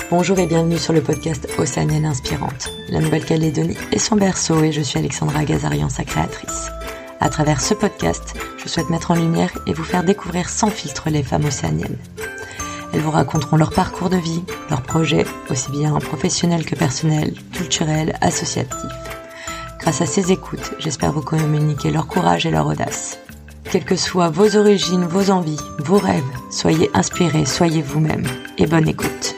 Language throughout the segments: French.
Bonjour et bienvenue sur le podcast Océanienne Inspirante. La Nouvelle-Calédonie est son berceau et je suis Alexandra Gazarian, sa créatrice. À travers ce podcast, je souhaite mettre en lumière et vous faire découvrir sans filtre les femmes océaniennes. Elles vous raconteront leur parcours de vie, leurs projets, aussi bien professionnels que personnels, culturels, associatifs. Grâce à ces écoutes, j'espère vous communiquer leur courage et leur audace. Quelles que soient vos origines, vos envies, vos rêves, soyez inspirés, soyez vous-même et bonne écoute.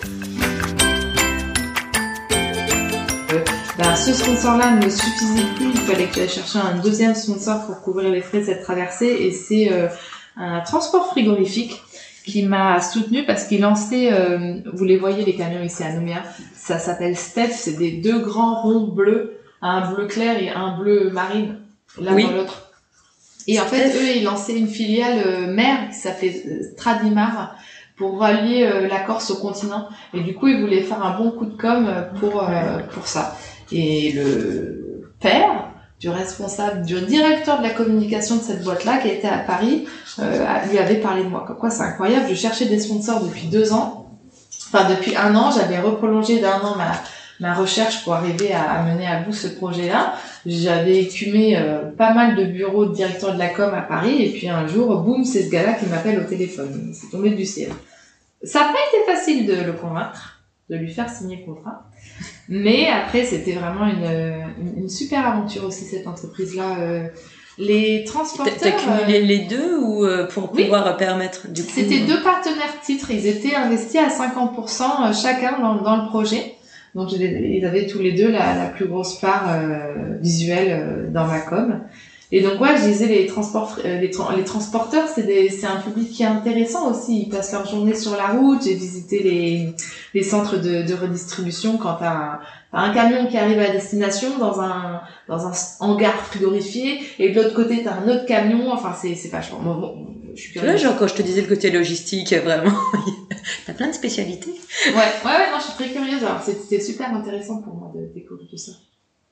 Ce sponsor-là ne me suffisait plus, il fallait que j'aille chercher un deuxième sponsor pour couvrir les frais de cette traversée et c'est un transport frigorifique qui m'a soutenue parce qu'il lançait, vous les voyez les camions ici à Nouméa, ça s'appelle Steph, c'est des deux grands ronds bleus, un bleu clair et un bleu marine, l'un dans l'autre. Et en fait, eux, ils lançaient une filiale mère qui s'appelait Stradimar pour relier la Corse au continent. Et du coup, ils voulaient faire un bon coup de com pour ça. Et le père du responsable, du directeur de la communication de cette boîte-là, qui était à Paris, lui avait parlé de moi. Comme quoi, c'est incroyable. Je cherchais des sponsors depuis 2 ans. Enfin, depuis 1 an, j'avais reprolongé d'1 an ma recherche pour arriver à mener à bout ce projet-là. J'avais écumé pas mal de bureaux de directeurs de la com à Paris. Et puis un jour, boum, c'est ce gars-là qui m'appelle au téléphone. C'est tombé du ciel. Ça n'a pas été facile de le convaincre, de lui faire signer le contrat. Mais après, c'était vraiment une super aventure aussi, cette entreprise-là. Les transporteurs... T'as cumulé les deux ou pour pouvoir permettre du coup... C'était 2 partenaires titres. Ils étaient investis à 50% chacun dans le projet. Donc, ils avaient tous les deux la plus grosse part visuelle dans ma com. Et donc, ouais, je disais, les transporteurs, c'est un public qui est intéressant aussi. Ils passent leur journée sur la route. J'ai visité les centres de redistribution quand t'as un camion qui arrive à destination dans un hangar frigorifié et de l'autre côté, t'as un autre camion. Enfin, c'est vachement... Bon, je suis curieuse. Tu vois, genre, quand je te disais le côté logistique, vraiment, t'as plein de spécialités. Ouais, non, je suis très curieuse. Alors, c'était super intéressant pour moi de découvrir tout ça.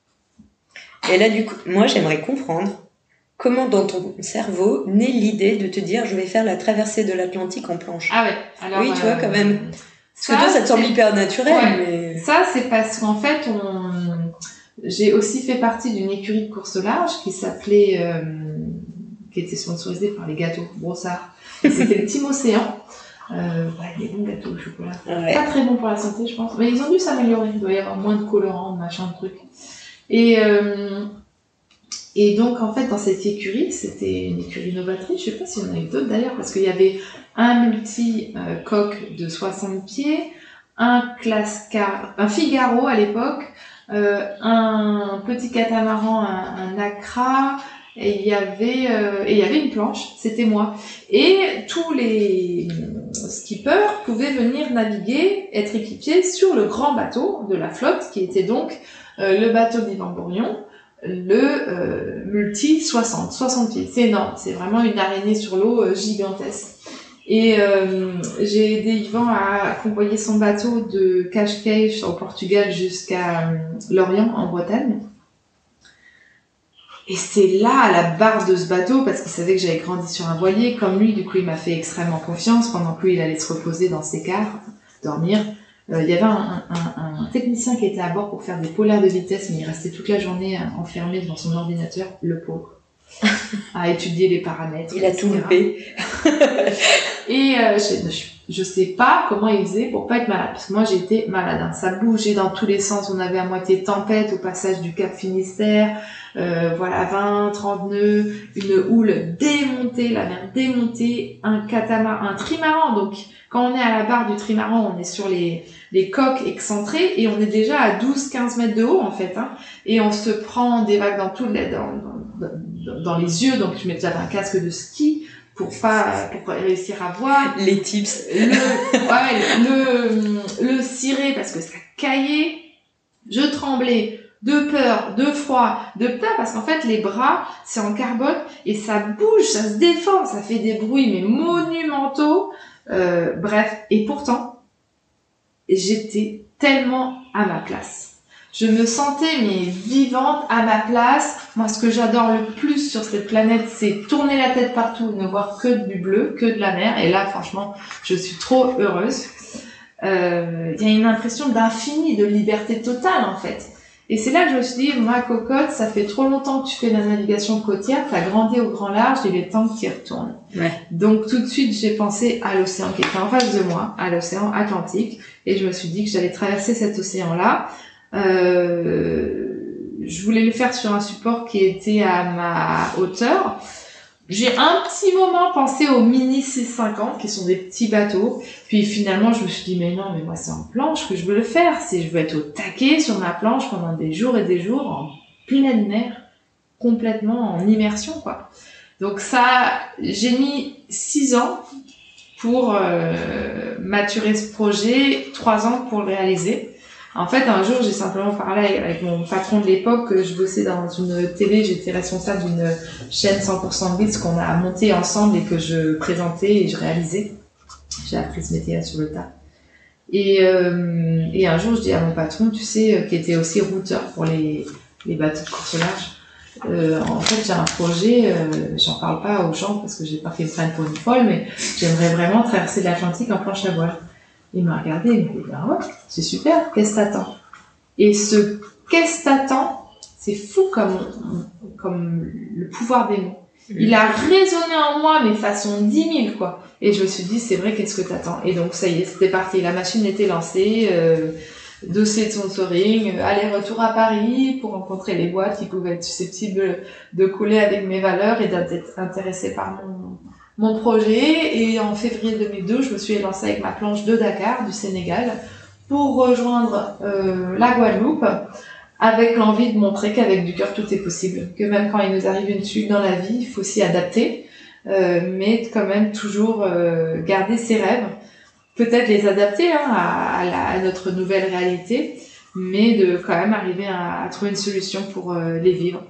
Et là, du coup, moi, j'aimerais comprendre comment dans ton cerveau naît l'idée de te dire je vais faire la traversée de l'Atlantique en planche. Ah ouais. Alors, oui, tu vois, quand même. Parce que toi, ça te semble hyper naturel. Ouais. Mais... Ça, c'est parce qu'en fait, j'ai aussi fait partie d'une écurie de course au large qui s'appelait, qui était sponsorisée par les gâteaux Brossard. C'était le Team Océan. Des bons gâteaux au chocolat. Ouais. Pas très bons pour la santé, je pense. Mais ils ont dû s'améliorer. Il doit y avoir moins de colorants, machin de trucs. Et donc, en fait, dans cette écurie, c'était une écurie novatrice. Je sais pas s'il y en a eu d'autres d'ailleurs, parce qu'il y avait un multi-coque de 60 pieds, un Figaro à l'époque, un petit catamaran, un Accra, et il y avait une planche. C'était moi. Et tous les skippers pouvaient venir naviguer, être équipiés sur le grand bateau de la flotte, qui était donc le bateau d'Yvan Bourgnon, le multi 60 pieds. C'est énorme, c'est vraiment une araignée sur l'eau gigantesque. Et j'ai aidé Yvan à convoyer son bateau de Cascais au Portugal jusqu'à Lorient en Bretagne. Et c'est là, à la barre de ce bateau, parce qu'il savait que j'avais grandi sur un voilier, comme lui, du coup il m'a fait extrêmement confiance, pendant que lui il allait se reposer dans ses cars, dormir. Il y avait un technicien qui était à bord pour faire des polaires de vitesse, mais il restait toute la journée enfermé devant son ordinateur, le pauvre, à étudier les paramètres. Il a tout loupé. Et je sais pas comment il faisait pour pas être malade, parce que moi j'ai été malade. Hein. Ça bougeait dans tous les sens, on avait à moitié tempête au passage du Cap Finistère, 20-30 nœuds, une houle démontée, la mer démontée, un trimaran, donc quand on est à la barre du trimaran, on est sur les coques excentrées et on est déjà à 12-15 mètres de haut en fait, hein, et on se prend des vagues dans les yeux, donc j'avais un casque de ski pour réussir à voir. Les tips. Le ciré parce que ça caillait, je tremblais. De peur, de froid, de peur, parce qu'en fait, les bras, c'est en carbone, et ça bouge, ça se déforme, ça fait des bruits, mais monumentaux. Bref. Et pourtant, j'étais tellement à ma place. Je me sentais, mais vivante, à ma place. Moi, ce que j'adore le plus sur cette planète, c'est tourner la tête partout, ne voir que du bleu, que de la mer. Et là, franchement, je suis trop heureuse. il y a une impression d'infini, de liberté totale en fait. Et c'est là que je me suis dit, ma cocotte, ça fait trop longtemps que tu fais de la navigation côtière, tu as grandi au grand large, il est temps que tu y retournes. Ouais. Donc tout de suite, j'ai pensé à l'océan qui était en face de moi, à l'océan Atlantique, et je me suis dit que j'allais traverser cet océan-là. Je voulais le faire sur un support qui était à ma hauteur. J'ai un petit moment pensé aux mini 650, qui sont des petits bateaux. Puis finalement, je me suis dit, mais non, mais moi, c'est en planche que je veux le faire. Je veux être au taquet sur ma planche pendant des jours et des jours, en pleine mer, complètement en immersion, quoi. Donc ça, j'ai mis 6 ans pour maturer ce projet, 3 ans pour le réaliser. En fait, un jour, j'ai simplement parlé avec mon patron de l'époque. Je bossais dans une télé, j'étais responsable d'une chaîne 100% Blitz qu'on a montée ensemble et que je présentais et je réalisais. J'ai appris ce métier sur le tas. Et un jour, je dis à mon patron, tu sais, qui était aussi routeur pour les bateaux de course au large, en fait, j'ai un projet, j'en parle pas aux gens parce que j'ai pas fait une prenne pour une folle, mais j'aimerais vraiment traverser l'Atlantique en planche à voile. Il m'a regardé, il m'a dit, ben ouais, c'est super, qu'est-ce que t'attends? Et ce qu'est-ce que t'attends, c'est fou comme le pouvoir des mots. Il a résonné en moi, mais façon 10 000, quoi. Et je me suis dit, c'est vrai, qu'est-ce que t'attends? Et donc, ça y est, c'était parti. La machine était lancée, dossier de sponsoring, aller-retour à Paris pour rencontrer les boîtes qui pouvaient être susceptibles de coller avec mes valeurs et d'être intéressées par mon projet. Et en février 2002, je me suis lancée avec ma planche de Dakar, du Sénégal, pour rejoindre la Guadeloupe, avec l'envie de montrer qu'avec du cœur, tout est possible. Que même quand il nous arrive une chute dans la vie, il faut s'y adapter, mais quand même toujours garder ses rêves, peut-être les adapter à notre nouvelle réalité, mais de quand même arriver à trouver une solution pour les vivre.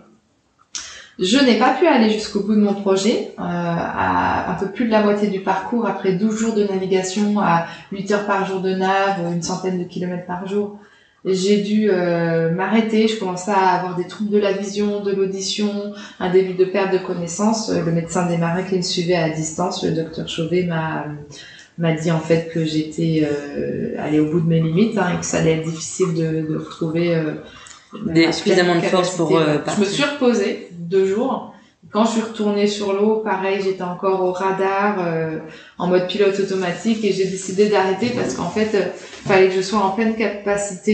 Je n'ai pas pu aller jusqu'au bout de mon projet, à un peu plus de la moitié du parcours, après 12 jours de navigation, à 8 heures par jour de nav, une centaine de kilomètres par jour. J'ai dû m'arrêter, je commençais à avoir des troubles de la vision, de l'audition, un début de perte de connaissance. Le médecin des marins qui me suivait à distance, le docteur Chauvet, m'a dit en fait que j'étais allée au bout de mes limites, et que ça allait être difficile de retrouver suffisamment de force pour partir. Je me suis reposée 2 jours. Quand je suis retournée sur l'eau, pareil, j'étais encore au radar, en mode pilote automatique, et j'ai décidé d'arrêter parce qu'en fait, fallait que je sois en pleine capacité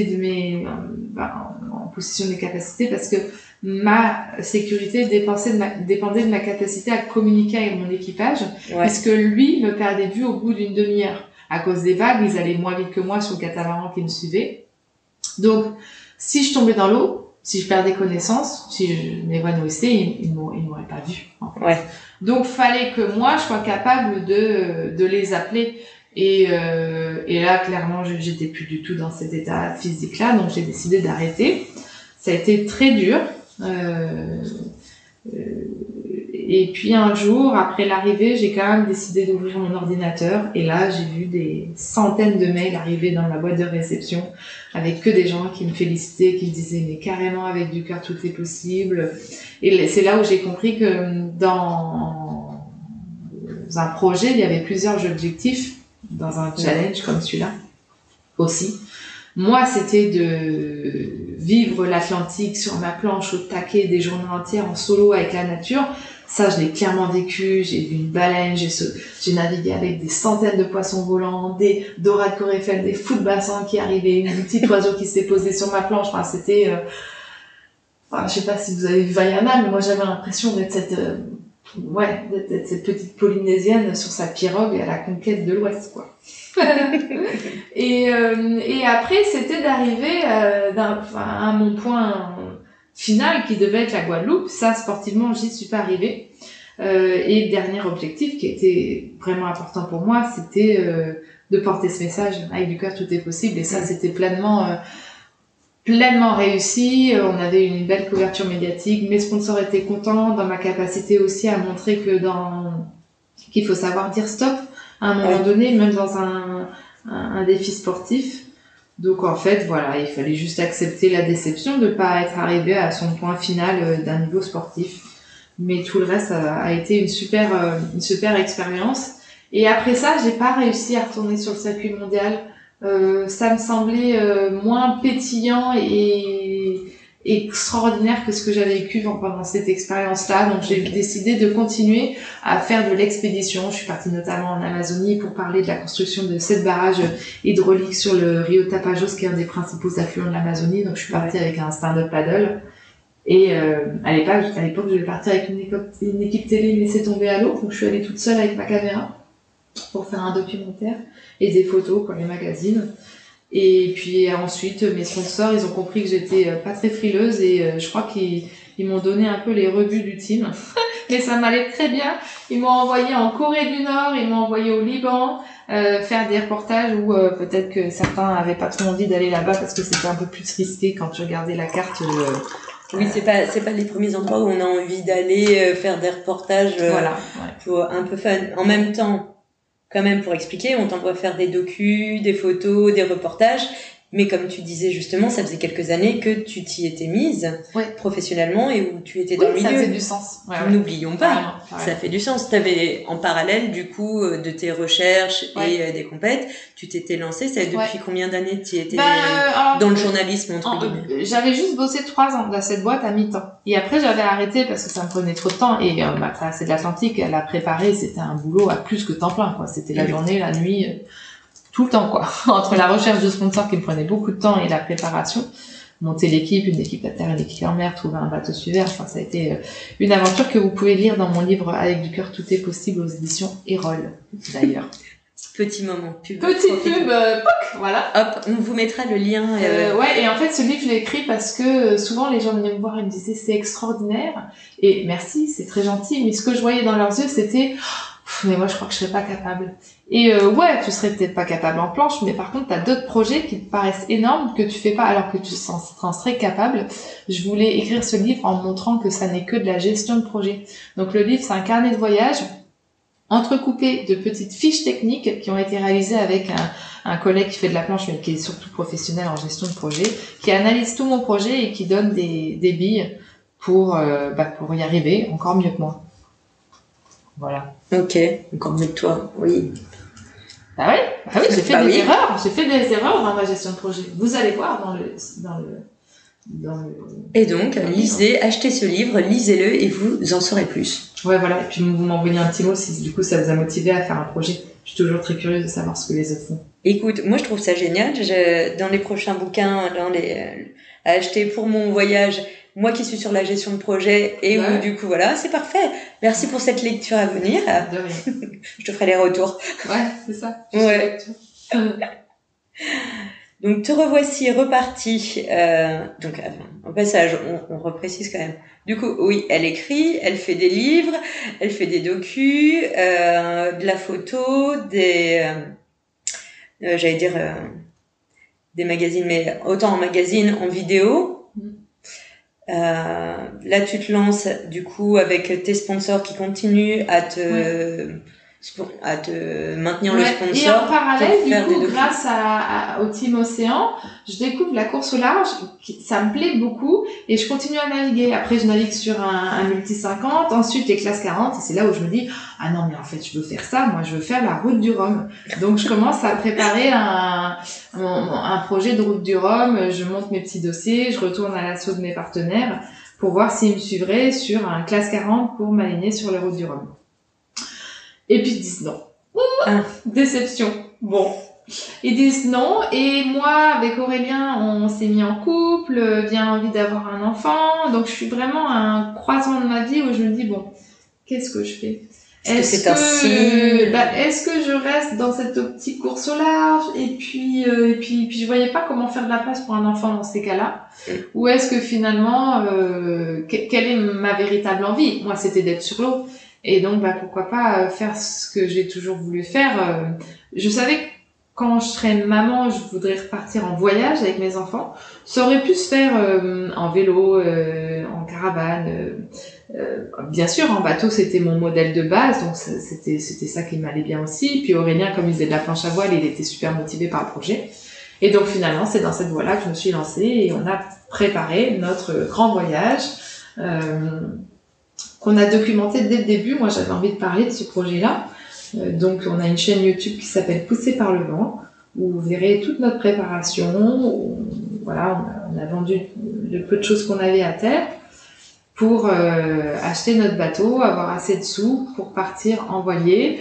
en possession de mes capacités, parce que ma sécurité dépendait de ma capacité à communiquer avec mon équipage, puisque lui me perdait de vue au bout d'une demi-heure. À cause des vagues, ils allaient moins vite que moi sur le catamaran qui me suivait. Donc, si je tombais dans l'eau, si je perdais connaissance, si je m'évanouissais, ils m'auraient pas vu. En fait. Ouais. Donc, fallait que moi, je sois capable de les appeler. Et là, clairement, j'étais plus du tout dans cet état physique-là, donc j'ai décidé d'arrêter. Ça a été très dur. Et puis un jour, après l'arrivée, j'ai quand même décidé d'ouvrir mon ordinateur. Et là, j'ai vu des centaines de mails arriver dans ma boîte de réception avec que des gens qui me félicitaient, qui me disaient « mais carrément, avec du cœur, tout est possible ». Et c'est là où j'ai compris que dans un projet, il y avait plusieurs objectifs, dans un challenge comme celui-là aussi. Moi, c'était de vivre l'Atlantique sur ma planche au taquet des journées entières en solo avec la nature. Ça, je l'ai clairement vécu. J'ai vu une baleine, j'ai navigué avec des centaines de poissons volants, des dorades coréphènes, des fous de bassin qui arrivaient, un petit oiseau qui s'est posé sur ma planche. Enfin, c'était... je sais pas si vous avez vu Vaiana, mais moi, j'avais l'impression d'être cette petite Polynésienne sur sa pirogue à la conquête de l'Ouest, quoi. Et après, c'était d'arriver à mon point final qui devait être la Guadeloupe. Ça, sportivement, j'y suis pas arrivée. Et le dernier objectif qui était vraiment important pour moi, c'était de porter ce message avec du cœur, tout est possible. Et ça, c'était pleinement réussi. On avait une belle couverture médiatique. Mes sponsors étaient contents, dans ma capacité aussi à montrer qu'il faut savoir dire stop à un moment donné, même dans un défi sportif. Donc en fait, voilà, il fallait juste accepter la déception de pas être arrivé à son point final d'un niveau sportif. Mais tout le reste a été une super expérience. Et après ça, j'ai pas réussi à retourner sur le circuit mondial ça me semblait moins pétillant et extraordinaire que ce que j'avais vécu pendant cette expérience-là. Donc j'ai décidé de continuer à faire de l'expédition. Je suis partie notamment en Amazonie pour parler de la construction de 7 barrages hydrauliques sur le Rio Tapajós, qui est un des principaux affluents de l'Amazonie. Donc je suis partie avec un stand-up paddle. Et à l'époque, je devais partir avec une équipe télé, mais c'est tombé à l'eau. Donc je suis allée toute seule avec ma caméra pour faire un documentaire et des photos pour les magazines. Et puis ensuite, mes sponsors, ils ont compris que j'étais pas très frileuse et je crois qu'ils m'ont donné un peu les rebuts du team. Mais ça m'allait très bien. Ils m'ont envoyé en Corée du Nord, ils m'ont envoyé au Liban faire des reportages où peut-être que certains avaient pas trop envie d'aller là-bas parce que c'était un peu plus risqué quand tu regardais la carte. Oui, c'est pas les premiers endroits où on a envie d'aller faire des reportages pour un peu fun. En même temps, quand même, pour expliquer, on t'envoie faire des docus, des photos, des reportages. Mais comme tu disais justement, ça faisait quelques années que tu t'y étais mise professionnellement et où tu étais dans le milieu. Ça faisait du sens. N'oublions pas, ça fait du sens. T'avais en parallèle du coup de tes recherches et des compètes, tu t'étais lancée. Ça depuis combien d'années tu étais dans le journalisme entre guillemets? J'avais juste bossé 3 ans dans cette boîte à mi-temps. Et après j'avais arrêté parce que ça me prenait trop de temps. Et ma traversée de l'Atlantique, elle a préparé, c'était un boulot à plus que temps plein, quoi. C'était la journée, la nuit. Tout le temps, quoi. Entre la recherche de sponsors qui me prenait beaucoup de temps et la préparation, monter l'équipe, une équipe à terre, une équipe en mer, trouver un bateau suiveur, enfin, ça a été une aventure que vous pouvez lire dans mon livre Avec du cœur, tout est possible aux éditions Erol, d'ailleurs. Petit moment pub. Petite pub, voilà. Hop, on vous mettra le lien. Ouais, et en fait, ce livre, je l'ai écrit parce que souvent, les gens venaient me voir et me disaient, c'est extraordinaire. Et merci, c'est très gentil. Mais ce que je voyais dans leurs yeux, c'était, mais moi, je crois que je serais pas capable. Et tu serais peut-être pas capable en planche, mais par contre, t'as d'autres projets qui te paraissent énormes que tu fais pas alors que tu en serais capable. Je voulais écrire ce livre en montrant que ça n'est que de la gestion de projet. Donc le livre, c'est un carnet de voyage entrecoupé de petites fiches techniques qui ont été réalisées avec un collègue qui fait de la planche, mais qui est surtout professionnel en gestion de projet, qui analyse tout mon projet et qui donne des billes pour y arriver encore mieux que moi. Voilà. Ok, encore mieux que toi, oui. Bah oui, j'ai fait des erreurs. J'ai fait des erreurs dans ma gestion de projet. Vous allez voir dans le. Et donc, achetez ce livre, lisez-le et vous en saurez plus. Ouais, voilà. Et puis vous m'envoyez un petit mot si du coup ça vous a motivé à faire un projet. Je suis toujours très curieuse de savoir ce que les autres font. Écoute, moi je trouve ça génial. Dans les prochains bouquins, à acheter pour mon voyage, moi qui suis sur la gestion de projet et où du coup voilà, c'est parfait. Merci pour cette lecture à venir. De rien. Je te ferai les retours. Ouais, c'est ça. Ouais. Donc te revoici reparti. Donc au passage, on reprécise quand même. Du coup, oui, elle écrit, elle fait des livres, elle fait des docus, de la photo, des magazines, mais autant en magazine, en vidéo. Là, tu te lances du coup avec tes sponsors qui continuent à te maintenir le sponsor. Et en parallèle, du coup, grâce au Team Océan, je découvre la course au large, ça me plaît beaucoup, et je continue à naviguer. Après, je navigue sur un multi 50, ensuite les classes 40, et c'est là où je me dis, ah non, mais en fait, je veux faire ça, moi, je veux faire la route du Rhum. Donc, je commence à préparer un projet de route du Rhum, je monte mes petits dossiers, je retourne à l'assaut de mes partenaires pour voir s'ils me suivraient sur un classe 40 pour m'aligner sur les routes du Rhum. Et puis ils disent non. Déception. Bon. Ils disent non. Et moi, avec Aurélien, on s'est mis en couple, vient envie d'avoir un enfant. Donc je suis vraiment à un croisement de ma vie où je me dis, bon, qu'est-ce que je fais? Est-ce que je reste dans cette petite course au large et puis je voyais pas comment faire de la place pour un enfant dans ces cas-là. Ou est-ce que finalement, quelle est ma véritable envie? Moi, c'était d'être sur l'eau. Et donc, pourquoi pas faire ce que j'ai toujours voulu faire. Je savais que quand je serais maman, je voudrais repartir en voyage avec mes enfants. Ça aurait pu se faire en vélo, en caravane. Bien sûr, en bateau, c'était mon modèle de base, donc c'était ça qui m'allait bien aussi. Puis Aurélien, comme il faisait de la planche à voile, il était super motivé par le projet. Et donc finalement, c'est dans cette voie-là que je me suis lancée et on a préparé notre grand voyage. Qu'on a documenté dès le début. Moi, j'avais envie de parler de ce projet-là. Donc, on a une chaîne YouTube qui s'appelle Poussé par le vent. où vous verrez toute notre préparation. Voilà, on a vendu le peu de choses qu'on avait à terre pour acheter notre bateau, avoir assez de sous pour partir en voilier.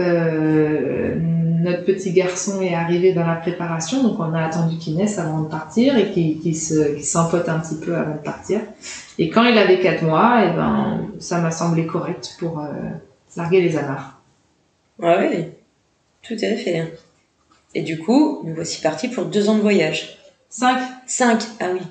Notre petit garçon est arrivé dans la préparation, donc on a attendu qu'il naisse avant de partir et qu'il s'empote un petit peu avant de partir. Et quand il avait 4 mois, et ben, ça m'a semblé correct pour larguer les amarres. Ah oui, tout à fait. Et du coup, nous voici partis pour 2 ans de voyage. 5, ah oui.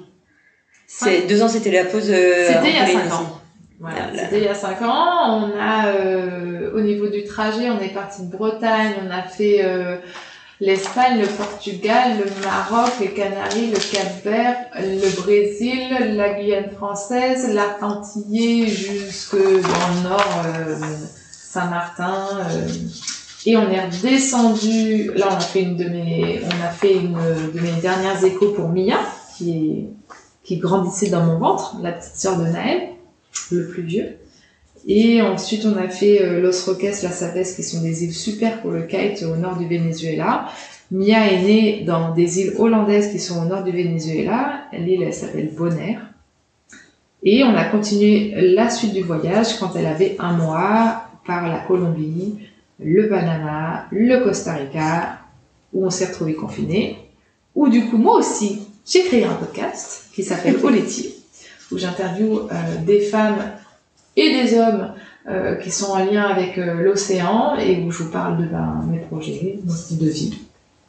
2 ans, c'était la pause. C'était il y a 5 ans. Voilà, c'était il y a 5 ans. On a, au niveau du trajet, on est parti de Bretagne, on a fait l'Espagne, le Portugal, le Maroc, les Canaries, le Cap-Vert, le Brésil, la Guyane française, l'Arc antillais jusque dans le nord, Saint-Martin. Et on est redescendu. Là, on a fait une de mes dernières échos pour Mia, qui grandissait dans mon ventre, la petite sœur de Naël, le plus vieux. Et ensuite, on a fait Los Roques, La Sabes, qui sont des îles super pour le kite au nord du Venezuela. Mia est née dans des îles hollandaises qui sont au nord du Venezuela. L'île, elle s'appelle Bonaire. Et on a continué la suite du voyage quand elle avait 1 mois par la Colombie, le Panama, le Costa Rica, où on s'est retrouvés confinés. Où du coup, moi aussi, j'ai créé un podcast qui s'appelle Au laitier, où j'interviewe des femmes et des hommes qui sont en lien avec l'océan et où je vous parle de mes projets, mon style de vie.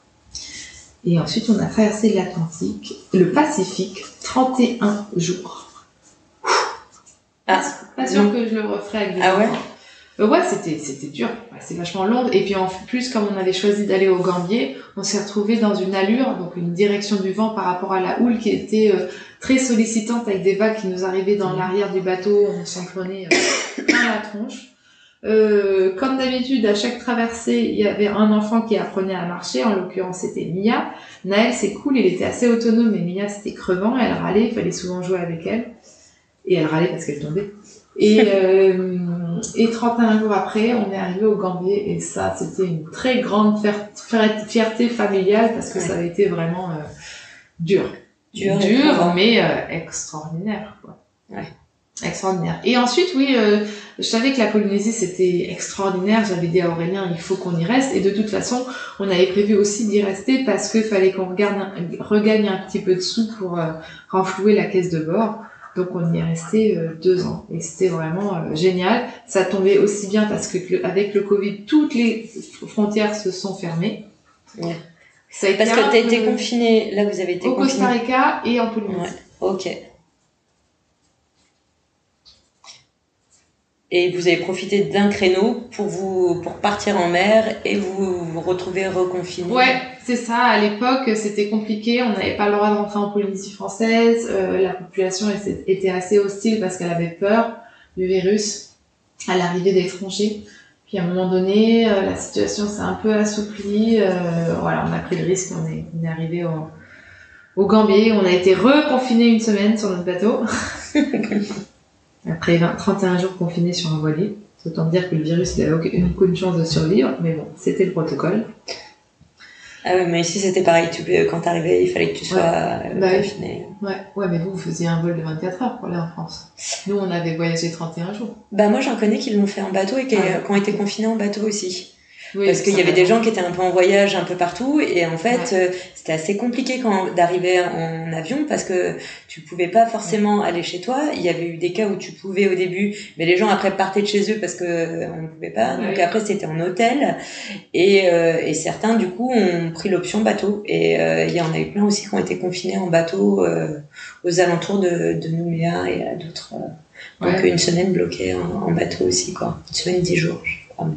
Et ensuite, on a traversé l'Atlantique, le Pacifique, 31 jours. Pas sûr que je le referai avec des enfants. Ouais, c'était dur. C'est vachement long. Et puis en plus, comme on avait choisi d'aller au Gambier, on s'est retrouvé dans une allure, donc une direction du vent par rapport à la houle qui était très sollicitante avec des vagues qui nous arrivaient dans l'arrière du bateau. On s'en prenait plein la tronche. Comme d'habitude, à chaque traversée, il y avait un enfant qui apprenait à marcher. En l'occurrence, c'était Mia. Naël, c'est cool, il était assez autonome, mais Mia, c'était crevant. Elle râlait, il fallait souvent jouer avec elle. Et elle râlait parce qu'elle tombait. Et 31 jours après, on est arrivé au Gambier et ça, c'était une très grande fierté familiale parce que ça avait été vraiment dur, mais extraordinaire, quoi. Ouais. Extraordinaire. Et ensuite, oui, je savais que la Polynésie c'était extraordinaire. J'avais dit à Aurélien, il faut qu'on y reste. Et de toute façon, on avait prévu aussi d'y rester parce qu'il fallait qu'on regagne un petit peu de sous pour renflouer la caisse de bord. Donc on y est resté 2 ans et c'était vraiment génial. Ça tombait aussi bien parce que avec le Covid, toutes les frontières se sont fermées. Ouais. Ça a été parce que tu as été confiné, là vous avez été confiné. Au Costa Rica et en Polynésie. Ouais. Ok. Et vous avez profité d'un créneau pour partir en mer et vous retrouver reconfiné. Ouais, c'est ça. À l'époque, c'était compliqué. On n'avait pas le droit de rentrer en Polynésie française. La population était assez hostile parce qu'elle avait peur du virus à l'arrivée d'étrangers. Puis à un moment donné, la situation s'est un peu assouplie. Voilà, on a pris le risque. On est arrivé au Gambier. On a été reconfiné 1 semaine sur notre bateau. Après 31 jours confinés sur un voilier, c'est autant dire que le virus il n'avait aucune chance de survivre, mais bon, c'était le protocole. Ah oui, mais ici c'était pareil, quand t'arrivais, il fallait que tu sois confiné. Ouais, mais vous faisiez un vol de 24 heures pour aller en France. Nous, on avait voyagé 31 jours. Bah moi, j'en connais qui l'ont fait en bateau et qui ont été confinés en bateau aussi. Oui, parce qu'il y avait des gens qui étaient un peu en voyage un peu partout et en fait c'était assez compliqué d'arriver en avion parce que tu pouvais pas forcément aller chez toi. Il y avait eu des cas où tu pouvais au début, mais les gens après partaient de chez eux parce que on ne pouvait pas. Donc après c'était en hôtel et certains du coup ont pris l'option bateau et il y en a eu plein aussi qui ont été confinés en bateau aux alentours de Nouméa et à d'autres. Donc 1 semaine bloquée en bateau aussi quoi. 1 semaine 10 jours je crois.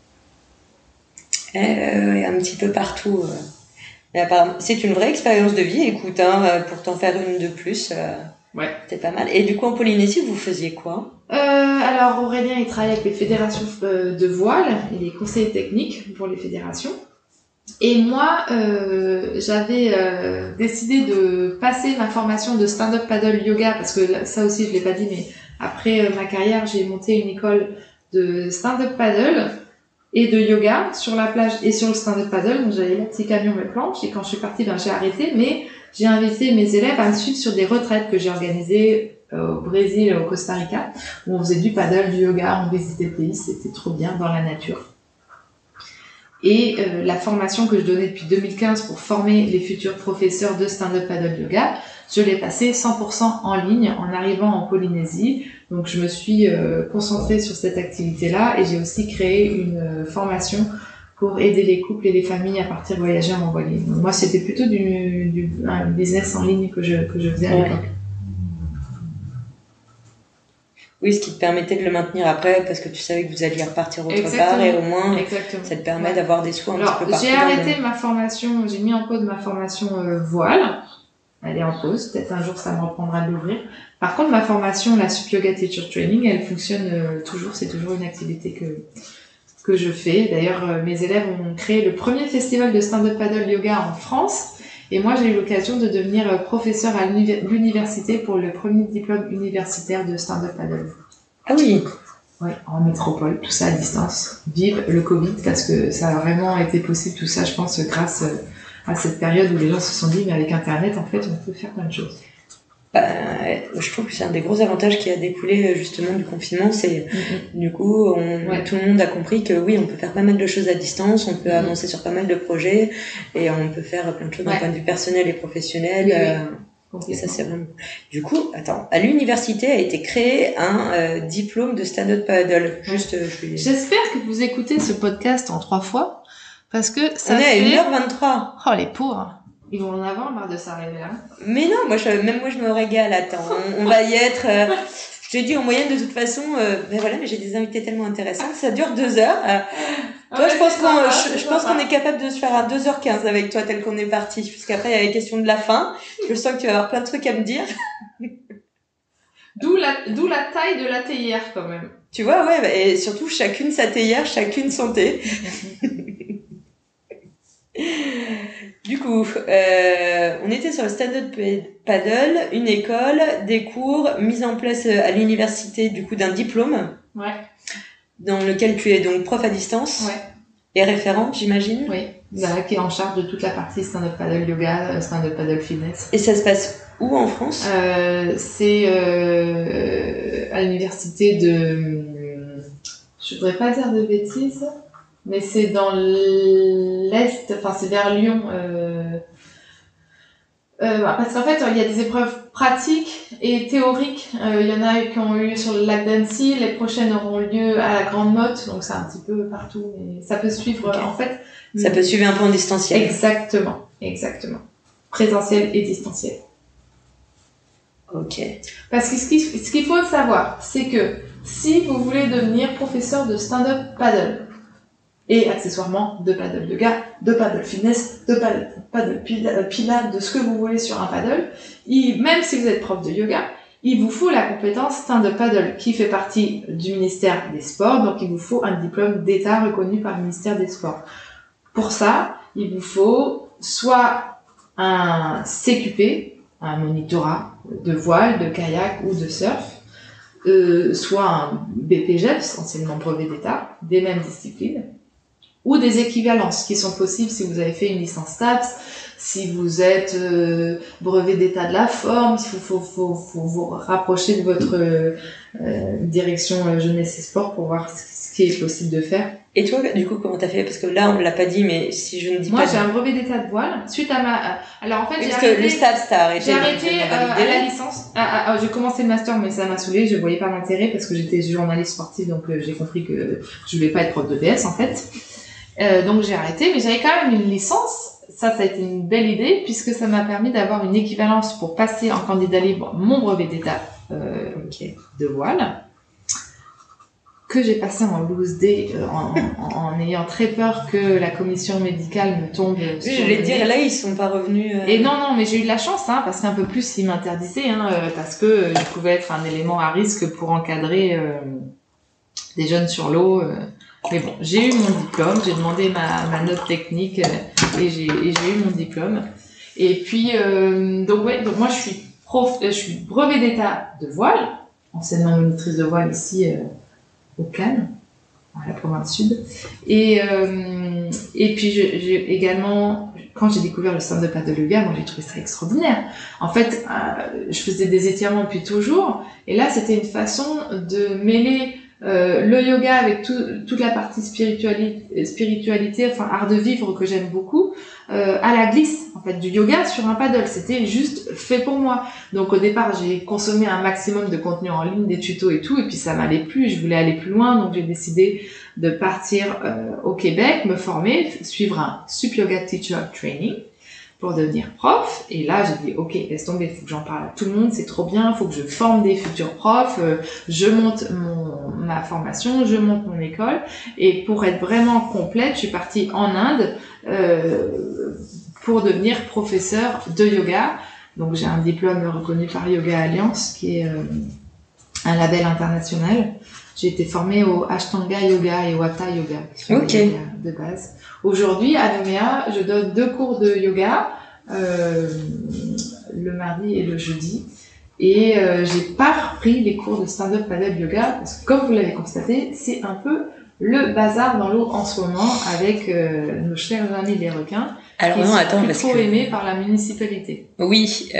Un petit peu partout. Mais apparemment, c'est une vraie expérience de vie. Écoute, pour t'en faire une de plus, c'est pas mal. Et du coup, en Polynésie, vous faisiez quoi ? Alors, Aurélien, il travaille avec les fédérations de voile. Il est conseiller technique pour les fédérations. Et moi, j'avais décidé de passer ma formation de stand-up paddle yoga parce que ça aussi, je l'ai pas dit, mais après ma carrière, j'ai monté une école de stand-up paddle et de yoga sur la plage et sur le stand-up paddle. Donc j'avais mon petit camion, mes planches, et quand je suis partie, j'ai arrêté, mais j'ai invité mes élèves à me suivre sur des retraites que j'ai organisées au Brésil et au Costa Rica, où on faisait du paddle, du yoga, on visitait le pays, c'était trop bien dans la nature. Et la formation que je donnais depuis 2015 pour former les futurs professeurs de stand-up paddle yoga, je l'ai passée 100% en ligne en arrivant en Polynésie. Donc je me suis concentrée sur cette activité-là, et j'ai aussi créé une formation pour aider les couples et les familles à partir voyager en voilier. Donc moi, c'était plutôt un business en ligne que je faisais à l'époque. Oui, ce qui te permettait de le maintenir après, parce que tu savais que vous alliez repartir autre part, et au moins, ça te permet d'avoir des sous un petit peu partout. J'ai arrêté ma formation, j'ai mis en pause ma formation voile. Elle est en pause, peut-être un jour ça me reprendra de l'ouvrir. Par contre, ma formation, la Sup Yoga Teacher Training, elle fonctionne toujours, c'est toujours une activité que je fais. D'ailleurs, mes élèves ont créé le premier festival de stand-up paddle yoga en France. Et moi, j'ai eu l'occasion de devenir professeur à l'université pour le premier diplôme universitaire de stand-up paddle. Ah oui. Oui, en métropole, tout ça à distance. Vive le Covid, parce que ça a vraiment été possible, tout ça, je pense, grâce à cette période où les gens se sont dit, mais avec Internet, en fait, on peut faire plein de choses. Je trouve que c'est un des gros avantages qui a découlé justement du confinement, c'est du coup tout le monde a compris que oui, on peut faire pas mal de choses à distance, on peut avancer sur pas mal de projets, et on peut faire plein de choses d'un point de vue personnel et professionnel. Et ça, c'est vraiment... Du coup, attends, à l'université a été créé un diplôme de stand-up paddle. J'espère que vous écoutez ce podcast en 3 fois, parce que ça on est à 1h23. Oh, les pauvres. Ils vont en avoir marre de s'arriver là. Mais non, même moi je me régale. Attends, on va y être. Je te dis en moyenne de toute façon. Mais j'ai des invités tellement intéressants. Ça dure 2 heures. Toi, je pense qu'on est capable de se faire à 2h15 avec toi tel qu'on est parti. Puisqu'après il y a les questions de la fin. Je sens que tu vas avoir plein de trucs à me dire. D'où la taille de la théière quand même. Tu vois, et surtout chacune sa théière, chacune son thé. Du coup, on était sur le stand-up paddle, une école, des cours, mise en place à l'université du coup d'un diplôme. Ouais. Dans lequel tu es donc prof à distance. Ouais. Et référente, j'imagine. Oui. Voilà, qui est en charge de toute la partie stand-up paddle yoga, stand-up paddle fitness. Et ça se passe où en France ? C'est à l'université de... Je voudrais pas dire de bêtises, mais c'est dans l'Est, enfin c'est vers Lyon. Parce qu'en fait, il y a des épreuves pratiques et théoriques. Il y en a qui ont eu lieu sur le lac d'Annecy, les prochaines auront lieu à la Grande Motte, donc c'est un petit peu partout. Mais ça peut suivre, en fait. Ça peut suivre un peu en distanciel. Exactement. Présentiel et distanciel. Ok. Parce que ce qu'il faut savoir, c'est que si vous voulez devenir professeur de stand-up paddle, et accessoirement de paddle yoga, de paddle fitness, de paddle pilates, de ce que vous voulez sur un paddle, même si vous êtes prof de yoga, il vous faut la compétence stand-up paddle qui fait partie du ministère des Sports, donc il vous faut un diplôme d'État reconnu par le ministère des Sports. Pour ça, il vous faut soit un CQP, un monitorat de voile, de kayak ou de surf, soit un BPJEPS, anciennement brevet d'État, des mêmes disciplines, ou des équivalences qui sont possibles si vous avez fait une licence TAPS, si vous êtes brevet d'état de la forme, il faut vous rapprocher de votre direction jeunesse et sport pour voir ce qui est possible de faire. Et toi, du coup, comment t'as fait ? Parce que là, on l'a pas dit, mais si je ne dis moi, pas... Moi, j'ai un brevet d'état de voile. Suite à ma... Alors, en fait, j'ai arrêté... le STAPS, t'as arrêté. J'ai arrêté à la licence. J'ai commencé le master, mais ça m'a saoulée. Je voyais pas l'intérêt parce que j'étais journaliste sportive, donc j'ai compris que je voulais pas être prof de BS, en fait. Donc, j'ai arrêté, mais j'avais quand même une licence. Ça a été une belle idée puisque ça m'a permis d'avoir une équivalence pour passer en candidat libre mon brevet d'état de voile, que j'ai passé en loose day en ayant très peur que la commission médicale me tombe sur je voulais dire, là ils sont pas revenus Et non, mais j'ai eu de la chance, parce qu'un peu plus ils m'interdisaient, parce que je pouvais être un élément à risque pour encadrer des jeunes sur l'eau. Mais bon, j'ai eu mon diplôme, j'ai demandé ma note technique et j'ai eu mon diplôme. Et puis donc moi je suis brevet d'état de voile, anciennement monitrice de voile ici au Cannes. dans la province sud. Et puis j'ai également, quand j'ai découvert le stand-up paddle yoga, moi j'ai trouvé ça extraordinaire. En fait, je faisais des étirements depuis toujours, et là c'était une façon de mêler le yoga avec toute la partie spiritualité, enfin art de vivre que j'aime beaucoup, à la glisse, en fait, du yoga sur un paddle. C'était juste fait pour moi. Donc au départ, j'ai consommé un maximum de contenu en ligne, des tutos et tout, et puis ça m'allait plus, je voulais aller plus loin, donc j'ai décidé de partir au Québec, me former, suivre un Sup Yoga Teacher Training pour devenir prof. Et là, j'ai dit, ok, laisse tomber, il faut que j'en parle à tout le monde, c'est trop bien, il faut que je forme des futurs profs, je monte ma formation, je monte mon école. Et pour être vraiment complète, je suis partie en Inde pour devenir professeur de yoga. Donc j'ai un diplôme reconnu par Yoga Alliance, qui est un label international. J'ai été formée au Ashtanga Yoga et au Hatha Yoga, qui sont des yogas de base. Aujourd'hui, à Nouméa, je donne 2 cours de yoga, le mardi et le jeudi. Et j'ai pas repris les cours de stand-up paddle yoga, parce que comme vous l'avez constaté, c'est un peu le bazar dans l'eau en ce moment avec nos chers amis les requins, qui sont plus trop aimés par la municipalité. Oui,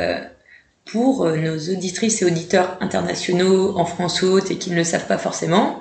pour nos auditrices et auditeurs internationaux en France haute et qui ne le savent pas forcément,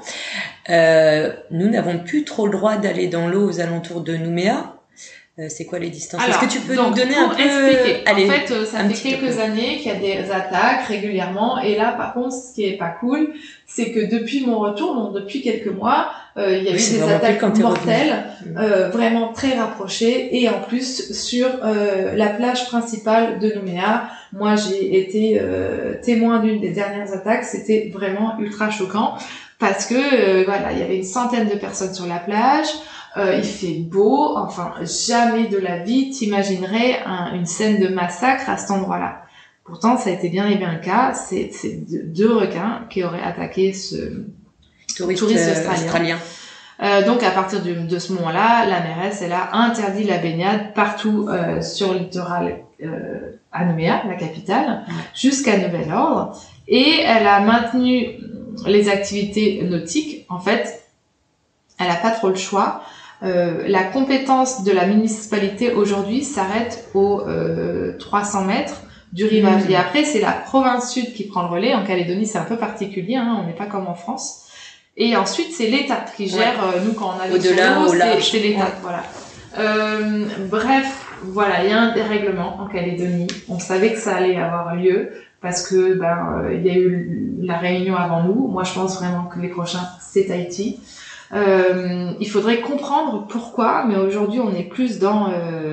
nous n'avons plus trop le droit d'aller dans l'eau aux alentours de Nouméa. C'est quoi les distances? Alors, est-ce que tu peux nous donner un peu... expliquer. Allez, en fait, ça fait quelques années qu'il y a des attaques régulièrement. Et là, par contre, ce qui est pas cool, c'est que depuis mon retour, donc depuis quelques mois, il y a eu des attaques mortelles, vraiment très rapprochées. Et en plus, sur la plage principale de Nouméa, moi, j'ai été témoin d'une des dernières attaques. C'était vraiment ultra choquant parce que, voilà, il y avait une centaine de personnes sur la plage. Il fait beau, enfin jamais de la vie t'imaginerais une scène de massacre à cet endroit-là. Pourtant, ça a été bien et bien le cas. C'est 2 requins qui auraient attaqué ce touriste australien. Donc à partir de ce moment-là, la mairesse elle a interdit la baignade partout sur le littoral à Nouméa, la capitale, jusqu'à nouvel ordre, et elle a maintenu les activités nautiques. En fait, elle a pas trop le choix. La compétence de la municipalité aujourd'hui s'arrête aux 300 mètres du rivage. Et après, c'est la province sud qui prend le relais. En Calédonie, c'est un peu particulier, hein, on n'est pas comme en France. Et ensuite, c'est l'État qui gère, nous, quand on a au-delà, au large. C'est l'État, voilà. Bref, voilà, il y a un dérèglement en Calédonie. On savait que ça allait avoir lieu parce que il y a eu la Réunion avant nous. Moi, je pense vraiment que les prochains, c'est Haïti. Il faudrait comprendre pourquoi, mais aujourd'hui on est plus dans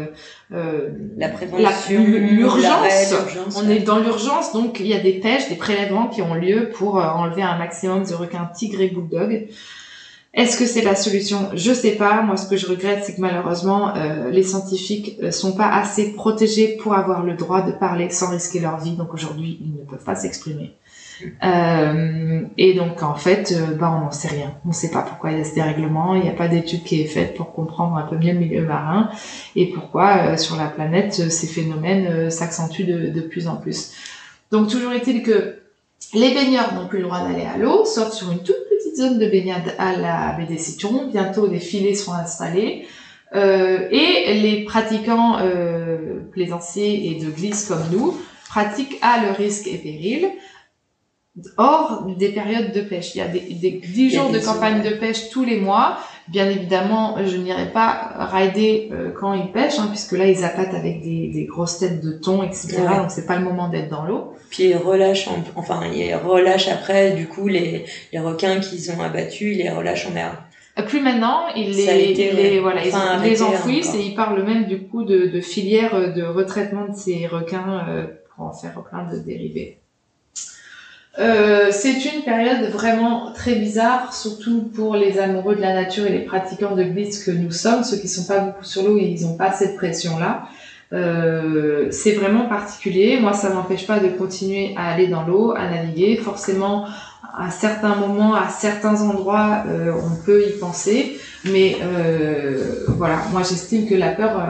la prévention, l'urgence. On est dans l'urgence, donc il y a des pêches, des prélèvements qui ont lieu pour enlever un maximum de requins tigres et bulldogs. Est-ce que c'est la solution? Je sais pas. Moi, ce que je regrette, c'est que malheureusement, les scientifiques sont pas assez protégés pour avoir le droit de parler sans risquer leur vie. Donc aujourd'hui, ils ne peuvent pas s'exprimer. Et donc en fait, on n'en sait rien. On ne sait pas pourquoi il y a ce dérèglement. Il n'y a pas d'étude qui est faite pour comprendre un peu mieux le milieu marin et pourquoi sur la planète ces phénomènes s'accentuent de plus en plus. Donc toujours est-il que les baigneurs n'ont plus le droit d'aller à l'eau, sauf sur une toute petite zone de baignade à la baie des Citrons. Bientôt des filets seront installés. Et les pratiquants plaisanciers et de glisse comme nous pratiquent à leur risque et péril. Hors des périodes de pêche. Il y a des 10 jours de campagne de pêche tous les mois. Bien évidemment, je n'irai pas rider quand ils pêchent, hein, puisque là, ils appâtent avec des grosses têtes de thon, etc. Ouais. Donc, c'est pas le moment d'être dans l'eau. Puis ils relâchent, ils relâchent après, du coup, les requins qu'ils ont abattus, ils les relâchent en mer. Plus maintenant, ils les enfouissent et ils parlent même du coup de filière de retraitement de ces requins pour en faire plein de dérivés. C'est une période vraiment très bizarre, surtout pour les amoureux de la nature et les pratiquants de glisse que nous sommes, ceux qui sont pas beaucoup sur l'eau et ils ont pas cette pression-là. C'est vraiment particulier. Moi, ça m'empêche pas de continuer à aller dans l'eau, à naviguer. Forcément, à certains moments, à certains endroits, on peut y penser. Mais voilà, moi j'estime que la peur,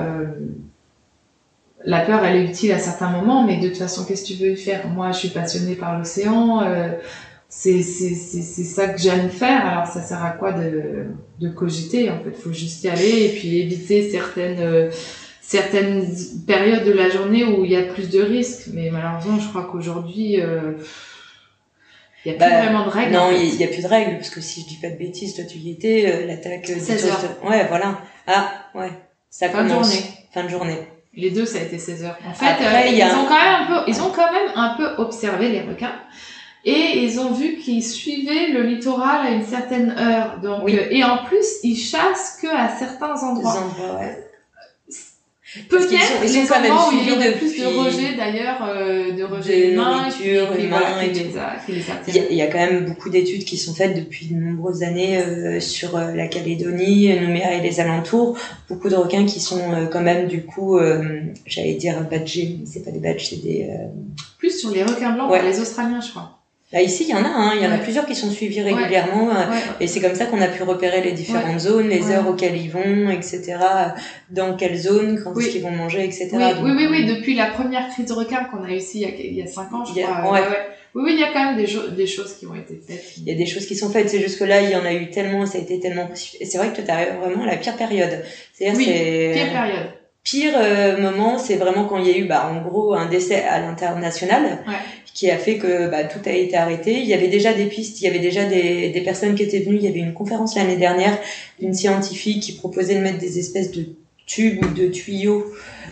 elle est utile à certains moments, mais de toute façon, qu'est-ce que tu veux y faire? Moi, je suis passionnée par l'océan. c'est ça que j'aime faire. Alors ça sert à quoi de cogiter? En fait, faut juste y aller et puis éviter certaines périodes de la journée où il y a plus de risques. Mais malheureusement, je crois qu'aujourd'hui, il y a plus vraiment de règles. Non, en fait. il y a plus de règles parce que si je dis pas de bêtises, toi tu y étais, l'attaque 16 heures. Ouais, voilà. Ah, ouais. Ça Fin de commence. journée. Fin de journée. Les deux, ça a été 16 heures. En fait, Après, ils ont quand même un peu observé les requins. Et ils ont vu qu'ils suivaient le littoral à une certaine heure. Donc, oui. Et en plus, ils chassent que à certains endroits. Ouais. Peut-être ils sont quand même où il y suivis aurait depuis... plus de rejets d'ailleurs, de rejets humains, qui les attirent. Il y a quand même beaucoup d'études qui sont faites depuis de nombreuses années sur la Calédonie, Nouméa et les alentours. Beaucoup de requins qui sont quand même du coup, j'allais dire badgés, mais c'est pas des badges, c'est des... Plus sur les requins blancs par les Australiens, je crois. Là, ici, il y en a, il y en a plusieurs qui sont suivis régulièrement, et c'est comme ça qu'on a pu repérer les différentes zones, les heures auxquelles ils vont, etc., dans quelle zone, quand est-ce qu'ils vont manger, etc. Oui, depuis la première crise de requin qu'on a eu ici il y a 5 ans, je crois. Oui, il y a quand même des choses qui ont été faites. Il y a des choses qui sont faites, c'est juste que là, il y en a eu tellement, ça a été tellement... Et c'est vrai que toi, t'arrives vraiment à la pire période. C'est-à-dire, pire période. Pire moment, c'est vraiment quand il y a eu, en gros, un décès à l'international, qui a fait que tout a été arrêté. Il y avait déjà des pistes, il y avait déjà des personnes qui étaient venues. Il y avait une conférence l'année dernière d'une scientifique qui proposait de mettre des espèces de tubes ou de tuyaux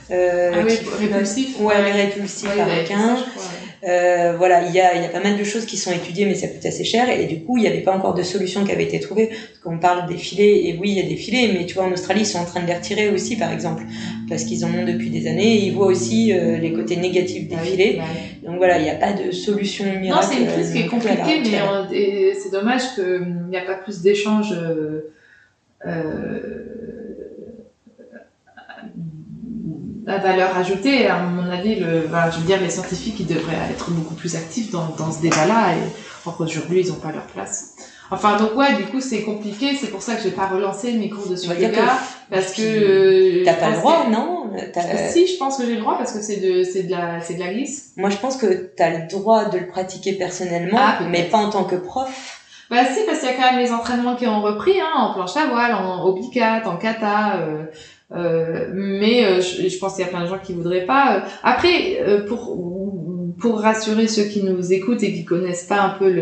répulsifs. Les répulsifs à requins. Voilà, il y a pas mal de choses qui sont étudiées, mais ça coûte assez cher. Et du coup, il n'y avait pas encore de solution qui avait été trouvée. Parce qu'on parle des filets, et oui, il y a des filets, mais tu vois, en Australie, ils sont en train de les retirer aussi, par exemple, parce qu'ils en ont depuis des années. Et ils voient aussi les côtés négatifs des filets. Donc voilà, il n'y a pas de solution miracle. Non, c'est une crise qui est compliquée, mais c'est dommage qu'il n'y a pas plus d'échanges à valeur ajoutée. À mon avis, je veux dire, les scientifiques, ils devraient être beaucoup plus actifs dans ce débat-là. Et aujourd'hui, ils n'ont pas leur place. Enfin, donc du coup, c'est compliqué. C'est pour ça que j'ai pas relancé mes cours de yoga, parce que t'as pas le droit, non? Si, je pense que j'ai le droit parce que c'est de la glisse. Moi, je pense que t'as le droit de le pratiquer personnellement, mais pas en tant que prof. Si, parce qu'il y a quand même les entraînements qui ont repris, en planche à voile, en oblicat, en kata. Mais je pense qu'il y a plein de gens qui voudraient pas. Après, pour rassurer ceux qui nous écoutent et qui connaissent pas un peu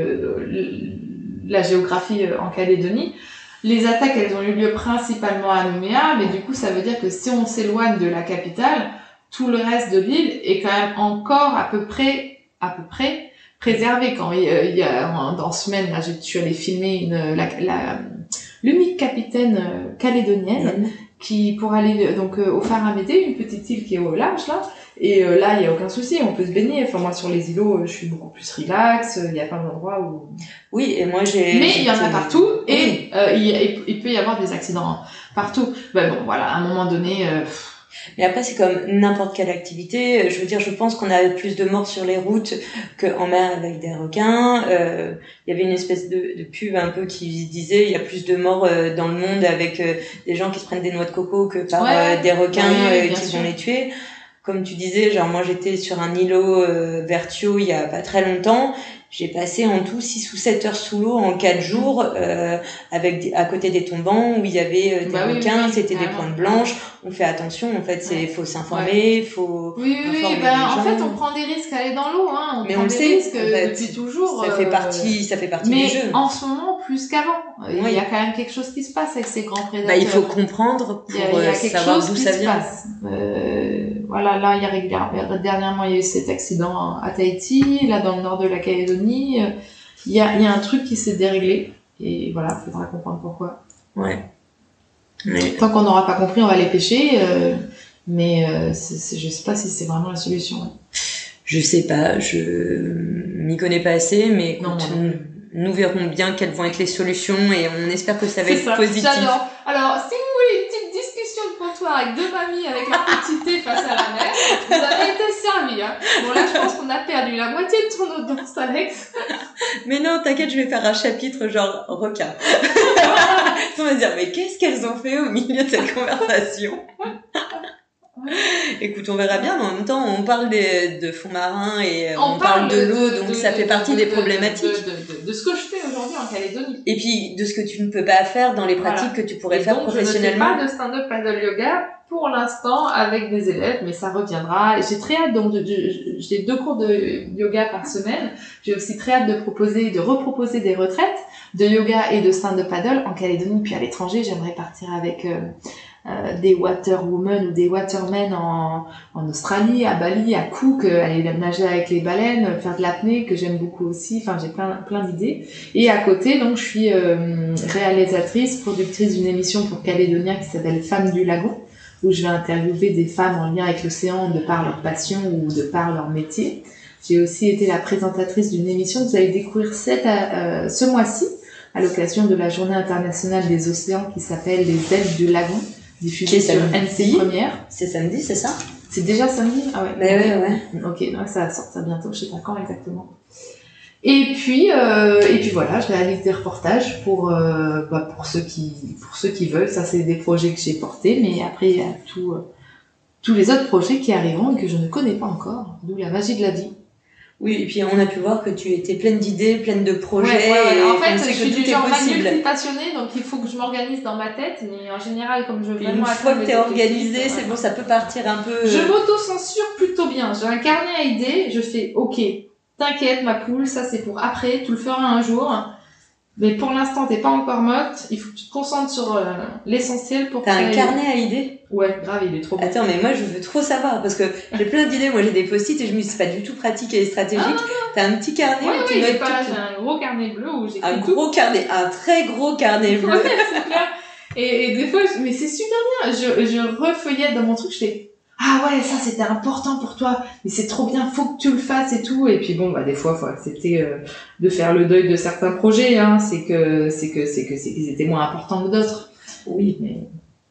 la géographie en Calédonie, les attaques, elles ont eu lieu principalement à Nouméa, mais du coup, ça veut dire que si on s'éloigne de la capitale, tout le reste de l'île est quand même encore à peu près préservé. Quand il y a dans semaine, là, je suis allée filmer l'unique capitaine calédonienne qui, pour aller donc au Phare Amédée, une petite île qui est au large là, et là il y a aucun souci, on peut se baigner. Enfin moi sur les îlots, je suis beaucoup plus relax. Il y a plein d'endroits où. Oui, et moi Mais il y en a partout, et il peut y avoir des accidents partout. Bon, voilà, à un moment donné. Mais après, c'est comme n'importe quelle activité. Je veux dire, je pense qu'on a plus de morts sur les routes qu'en mer avec des requins. Il y avait une espèce de pub un peu qui disait il y a plus de morts dans le monde avec des gens qui se prennent des noix de coco que par des requins qui vont les tuer. Comme tu disais, genre moi j'étais sur un îlot Vertio il y a pas très longtemps. J'ai passé en tout 6 ou 7 heures sous l'eau en 4 jours, avec à côté des tombants où il y avait des requins, c'était des pointes blanches. On fait attention, en fait, faut s'informer, faut informer les gens. En fait, on prend des risques à aller dans l'eau, Mais prend on le des sait, risques depuis toujours. Ça fait partie du jeu. Mais en ce moment, plus qu'avant. Il y a quand même quelque chose qui se passe avec ces grands prédateurs. Il faut comprendre pour savoir d'où ça vient. Voilà, là, dernièrement, il y a eu cet accident à Tahiti, là, dans le nord de la Calédonie. Il y a un truc qui s'est déréglé. Et voilà, il faudra comprendre pourquoi. Ouais. Tant qu'on n'aura pas compris, on va les pêcher. Mais je sais pas si c'est vraiment la solution. Je sais pas, je m'y connais pas assez, mais écoute, nous verrons bien quelles vont être les solutions et on espère que ça va être positif. J'adore. Alors, si vous voulez une petite discussion de comptoir avec deux mamies avec leur petit thé face à la mer, vous avez été servi. Bon là, je pense qu'on a perdu la moitié de ton audience, Alex. Mais non, t'inquiète, je vais faire un chapitre genre requin. On va se dire, mais qu'est-ce qu'elles ont fait au milieu de cette conversation? Écoute, on verra bien, mais en même temps, on parle de fonds marins et on parle de l'eau, donc ça fait partie des problématiques. de ce que je fais aujourd'hui en Calédonie. Et puis, de ce que tu ne peux pas faire dans les pratiques que tu pourrais faire professionnellement. Je ne fais pas de stand-up paddle yoga pour l'instant avec des élèves, mais ça reviendra. Et j'ai très hâte, donc, j'ai 2 cours de yoga par semaine. J'ai aussi très hâte de reproposer des retraites de yoga et de stand-up paddle en Calédonie, puis à l'étranger. J'aimerais partir avec des waterwomen ou des watermen en Australie, à Bali, à Cook, aller nager avec les baleines, faire de l'apnée, que j'aime beaucoup aussi. Enfin, j'ai plein d'idées. Et à côté, donc, je suis réalisatrice, productrice d'une émission pour Calédonia qui s'appelle Femmes du Lagon, où je vais interviewer des femmes en lien avec l'océan de par leur passion ou de par leur métier. J'ai aussi été la présentatrice d'une émission que vous allez découvrir ce mois-ci, à l'occasion de la Journée internationale des océans qui s'appelle Les Ailes du Lagon, diffusée sur NC Première. C'est samedi, c'est ça? C'est déjà samedi? Ah ouais. Mais ouais. Ok, donc ça va sortir bientôt, je sais pas quand exactement. Et puis voilà, je réalise des reportages pour ceux qui veulent. Ça, c'est des projets que j'ai portés, mais après il y a tous les autres projets qui arriveront et que je ne connais pas encore, d'où la magie de la vie. Oui, et puis on a pu voir que tu étais pleine d'idées, pleine de projets. Ouais. En fait, je suis du genre multi-passionnée, donc il faut que je m'organise dans ma tête, mais en général, comme je veux vraiment... Une fois que t'es organisée, c'est bon, ça peut partir un peu... Je m'auto-censure plutôt bien. J'ai un carnet à idées, je fais « Ok, t'inquiète ma poule, ça c'est pour après, tu le feras un jour. » Mais pour l'instant, t'es pas encore morte. Il faut que tu te concentres sur l'essentiel pour... T'as un carnet à idées? Ouais, grave, il est trop bon. Attends, mais moi, je veux trop savoir, parce que j'ai plein d'idées. Moi, j'ai des post-it et je me dis, c'est pas du tout pratique et stratégique. T'as un petit carnet où tu notes tout. J'ai un gros carnet bleu où j'écris un très gros carnet bleu. Ouais, c'est clair. Et des fois, mais c'est super bien. Je refeuillette dans mon truc, je fais... Ah ouais, ça c'était important pour toi, mais c'est trop bien, faut que tu le fasses et tout. Et puis bon, des fois, faut accepter de faire le deuil de certains projets. Hein. C'est qu'ils étaient moins importants que d'autres. Oui, mais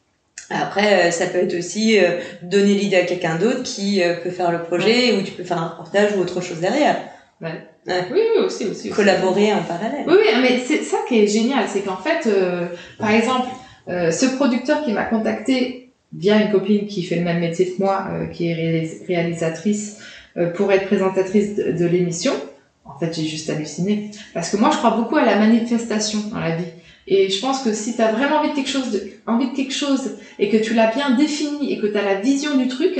après, ça peut être aussi donner l'idée à quelqu'un d'autre qui peut faire le projet, ou tu peux faire un reportage ou autre chose derrière. Ouais. Oui, aussi. Collaborer en parallèle. Oui, mais c'est ça qui est génial, c'est qu'en fait, par exemple, ce producteur qui m'a contacté via une copine qui fait le même métier que moi, qui est réalisatrice, pour être présentatrice de l'émission. En fait, j'ai juste halluciné. Parce que moi, je crois beaucoup à la manifestation dans la vie. Et je pense que si tu as vraiment envie de quelque chose, et que tu l'as bien défini, et que tu as la vision du truc,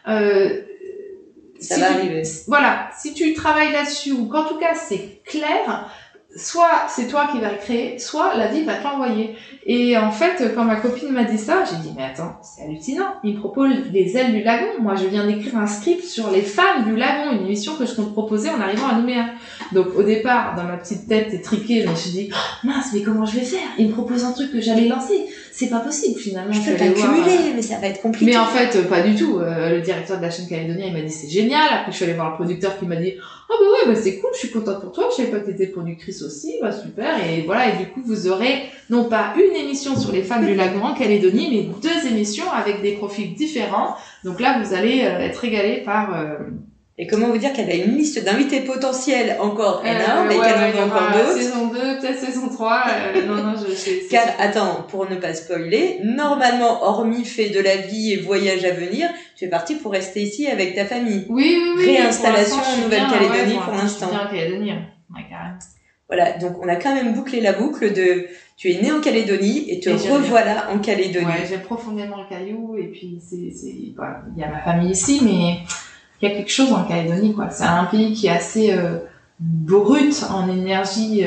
ça va arriver. Voilà. Si tu travailles là-dessus, ou qu'en tout cas, c'est clair, soit c'est toi qui vas le créer, soit la vie va te l'envoyer. Et en fait, quand ma copine m'a dit ça, j'ai dit, mais attends, c'est hallucinant. Il me propose les ailes du lagon. Moi, je viens d'écrire un script sur les femmes du lagon, une émission que je compte proposer en arrivant à Nouméa. Donc, au départ, dans ma petite tête étriquée, je me suis dit, oh, mince, mais comment je vais faire? Il me propose un truc que j'allais lancer. C'est pas possible, finalement. Je peux pas cumuler, mais ça va être compliqué. Mais en fait, pas du tout. Le directeur de la chaîne Calédonia, il m'a dit, c'est génial. Après, je suis allée voir le producteur qui m'a dit, oh, c'est cool, je suis contente pour toi. Je savais pas que t'étais productrice aussi. Super. Et voilà. Et du coup, vous aurez, non pas une émission sur les femmes du lagon en Calédonie, mais 2 émissions avec des profils différents. Donc là, vous allez être régalés par... Et comment vous dire qu'elle a une liste d'invités potentiels encore énorme, et qu'elle en a encore d'autres. Saison 2, peut-être saison 3. Non, je sais. Car, attends, pour ne pas spoiler, normalement, hormis fait de la vie et voyage à venir, tu es parti pour rester ici avec ta famille. Oui. Réinstallation en Nouvelle-Calédonie pour l'instant. Bien en Calédonie, ouais, carrément. Voilà, donc on a quand même bouclé la boucle de tu es né en Calédonie et te revoilà en Calédonie. Ouais, j'aime profondément le Caillou, et puis il y a ma famille ici, mais il y a quelque chose en Calédonie, quoi. C'est un pays qui est assez brut en énergie,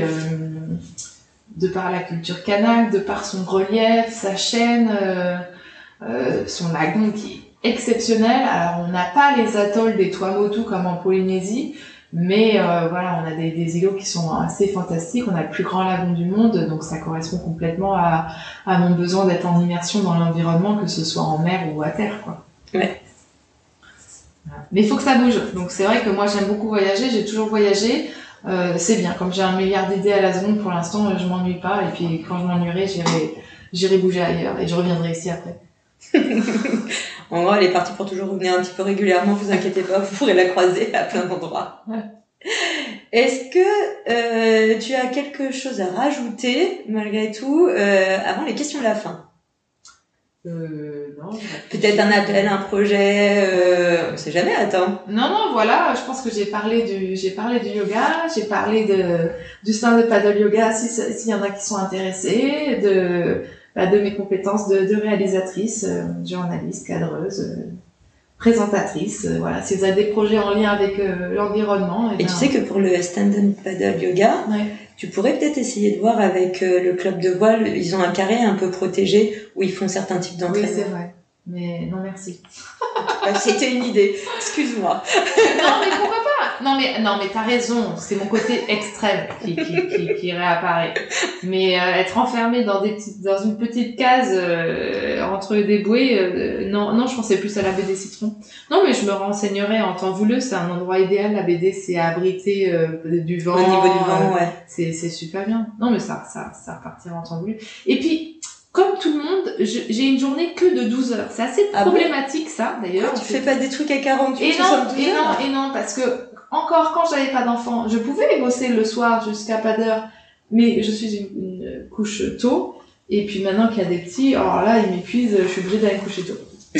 de par la culture kanak, de par son relief, sa chaîne, son lagon qui est exceptionnel. Alors, on n'a pas les atolls des Tuamotu comme en Polynésie, mais voilà, on a des îlots qui sont assez fantastiques. On a le plus grand lagon du monde, donc ça correspond complètement à mon besoin d'être en immersion dans l'environnement, que ce soit en mer ou à terre, quoi. Ouais. Mais il faut que ça bouge. Donc c'est vrai que moi j'aime beaucoup voyager, j'ai toujours voyagé. C'est bien, comme j'ai 1 milliard d'idées à la seconde, pour l'instant je m'ennuie pas, et puis quand je m'ennuierai, j'irai bouger ailleurs et je reviendrai ici après. En gros, elle est partie pour toujours revenir un petit peu régulièrement, vous inquiétez pas, vous pourrez la croiser à plein d'endroits. Ouais. Est-ce que tu as quelque chose à rajouter malgré tout avant les questions de la fin? Non. Peut-être un appel, un projet, on sait jamais, attends. Non, voilà, je pense que j'ai parlé du yoga, j'ai parlé du stand de paddle yoga, s'il y en a qui sont intéressés, de mes compétences de réalisatrice, journaliste, cadreuse, présentatrice, voilà. Si vous avez des projets en lien avec l'environnement. Et tu sais que pour le stand-up paddle yoga, ouais. Tu pourrais peut-être essayer de voir avec le club de voile, ils ont un carré un peu protégé où ils font certains types d'entraînement. Oui, c'est vrai. Mais non, merci. C'était une idée. Excuse-moi. Non, mais pourquoi pas? Non, mais t'as raison. C'est mon côté extrême qui réapparaît. Mais être enfermé dans une petite case entre des bouées, non, je pensais plus à la baie des Citrons. Non, mais je me renseignerai en temps voulu. C'est un endroit idéal. La BD, c'est à abriter du vent. Au niveau du vent, ouais. C'est super bien. Non, mais ça repartira en temps voulu. Et puis, comme tout le monde, j'ai une journée que de 12 heures. C'est assez problématique, ça, d'ailleurs. Tu fais pas des trucs à 48, 72 heures? Et non, parce que, encore, quand j'avais pas d'enfant, je pouvais bosser le soir jusqu'à pas d'heure, mais je suis une couche tôt. Et puis maintenant qu'il y a des petits, alors là, ils m'épuisent, je suis obligée d'aller me coucher tôt.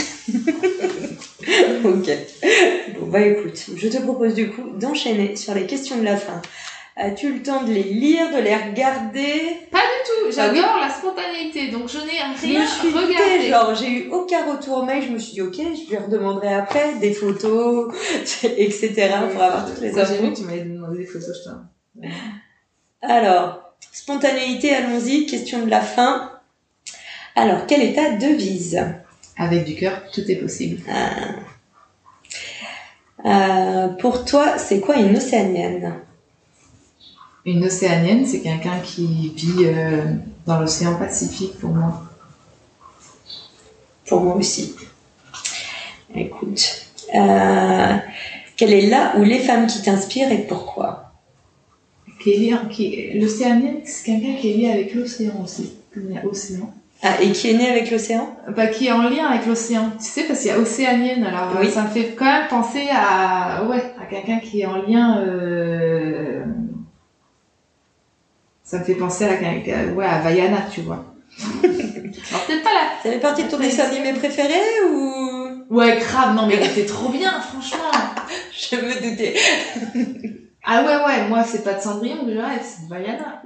Ok. Bon, bah écoute, je te propose du coup d'enchaîner sur les questions de la fin. As-tu le temps de les lire, de les regarder? Pas du tout. J'adore la spontanéité, donc je n'ai rien regardé. Genre, j'ai eu aucun retour mail. Je me suis dit, ok, je lui redemanderai après des photos, etc. pour avoir toutes les infos. J'ai vu que tu m'avais demandé des photos, je t'en. Alors, spontanéité, allons-y. Question de la fin. Alors, quelle est ta devise? Avec du cœur, tout est possible. Pour toi, c'est quoi une océanienne? Une océanienne, c'est quelqu'un qui vit dans l'océan Pacifique pour moi. Pour moi aussi. Écoute, quelle est là ou les femmes qui t'inspirent et pourquoi? L'océanienne, c'est quelqu'un qui est lié avec l'océan aussi. Il y a océan. Ah, et qui est né avec l'océan? Qui est en lien avec l'océan. Tu sais, parce qu'il y a océanienne, alors oui. Ça me fait quand même penser à quelqu'un qui est en lien... Ça me fait penser à Vaiana, tu vois. Alors peut-être pas là. Ça fait partie de ton dessin animé préféré ou? Ouais, grave, non mais elle était trop bien, franchement. Je me doutais. Ah ouais, moi c'est pas de Cendrillon que je rêve, c'est de Vaiana.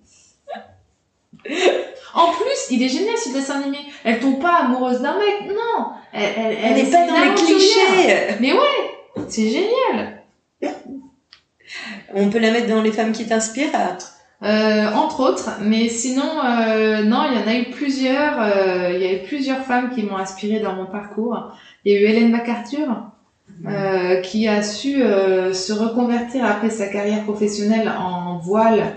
En plus, il est génial ce dessin animé. Elle tombe pas amoureuse d'un mec, non. Elle est pas dans les clichés. Mais ouais, c'est génial. On peut la mettre dans les femmes qui t'inspirent. Entre autres, mais sinon, non, il y en a eu plusieurs. Il y a eu plusieurs femmes qui m'ont inspirée dans mon parcours. Il y a eu Hélène MacArthur, qui a su se reconvertir après sa carrière professionnelle en voile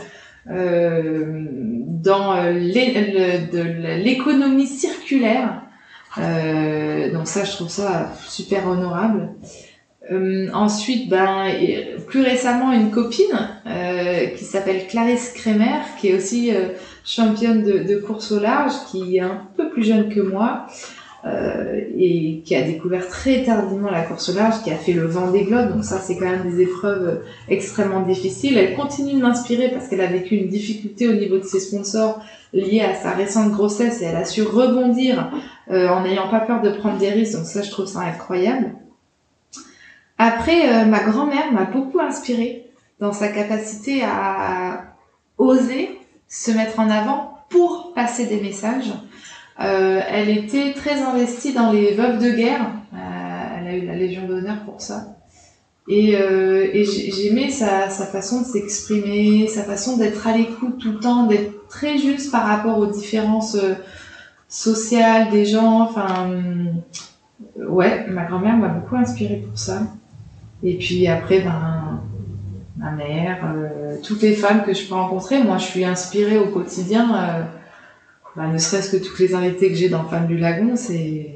dans l'économie circulaire. Donc ça, je trouve ça super honorable. Ensuite, plus récemment, une copine qui s'appelle Clarisse Kremer, qui est aussi championne de course au large, qui est un peu plus jeune que moi et qui a découvert très tardivement la course au large, qui a fait le Vendée Globe. Donc ça, c'est quand même des épreuves extrêmement difficiles. Elle continue de m'inspirer parce qu'elle a vécu une difficulté au niveau de ses sponsors liée à sa récente grossesse et elle a su rebondir en n'ayant pas peur de prendre des risques. Donc ça, je trouve ça incroyable. Après, ma grand-mère m'a beaucoup inspirée dans sa capacité à oser se mettre en avant pour passer des messages. Elle était très investie dans les veuves de guerre. Elle a eu la Légion d'honneur pour ça. Et j'aimais sa façon de s'exprimer, sa façon d'être à l'écoute tout le temps, d'être très juste par rapport aux différences sociales des gens. Enfin, ouais, ma grand-mère m'a beaucoup inspirée pour ça. Et puis après, ma mère, toutes les femmes que je peux rencontrer, moi je suis inspirée au quotidien, ne serait-ce que toutes les invités que j'ai dans Femmes du Lagon, c'est...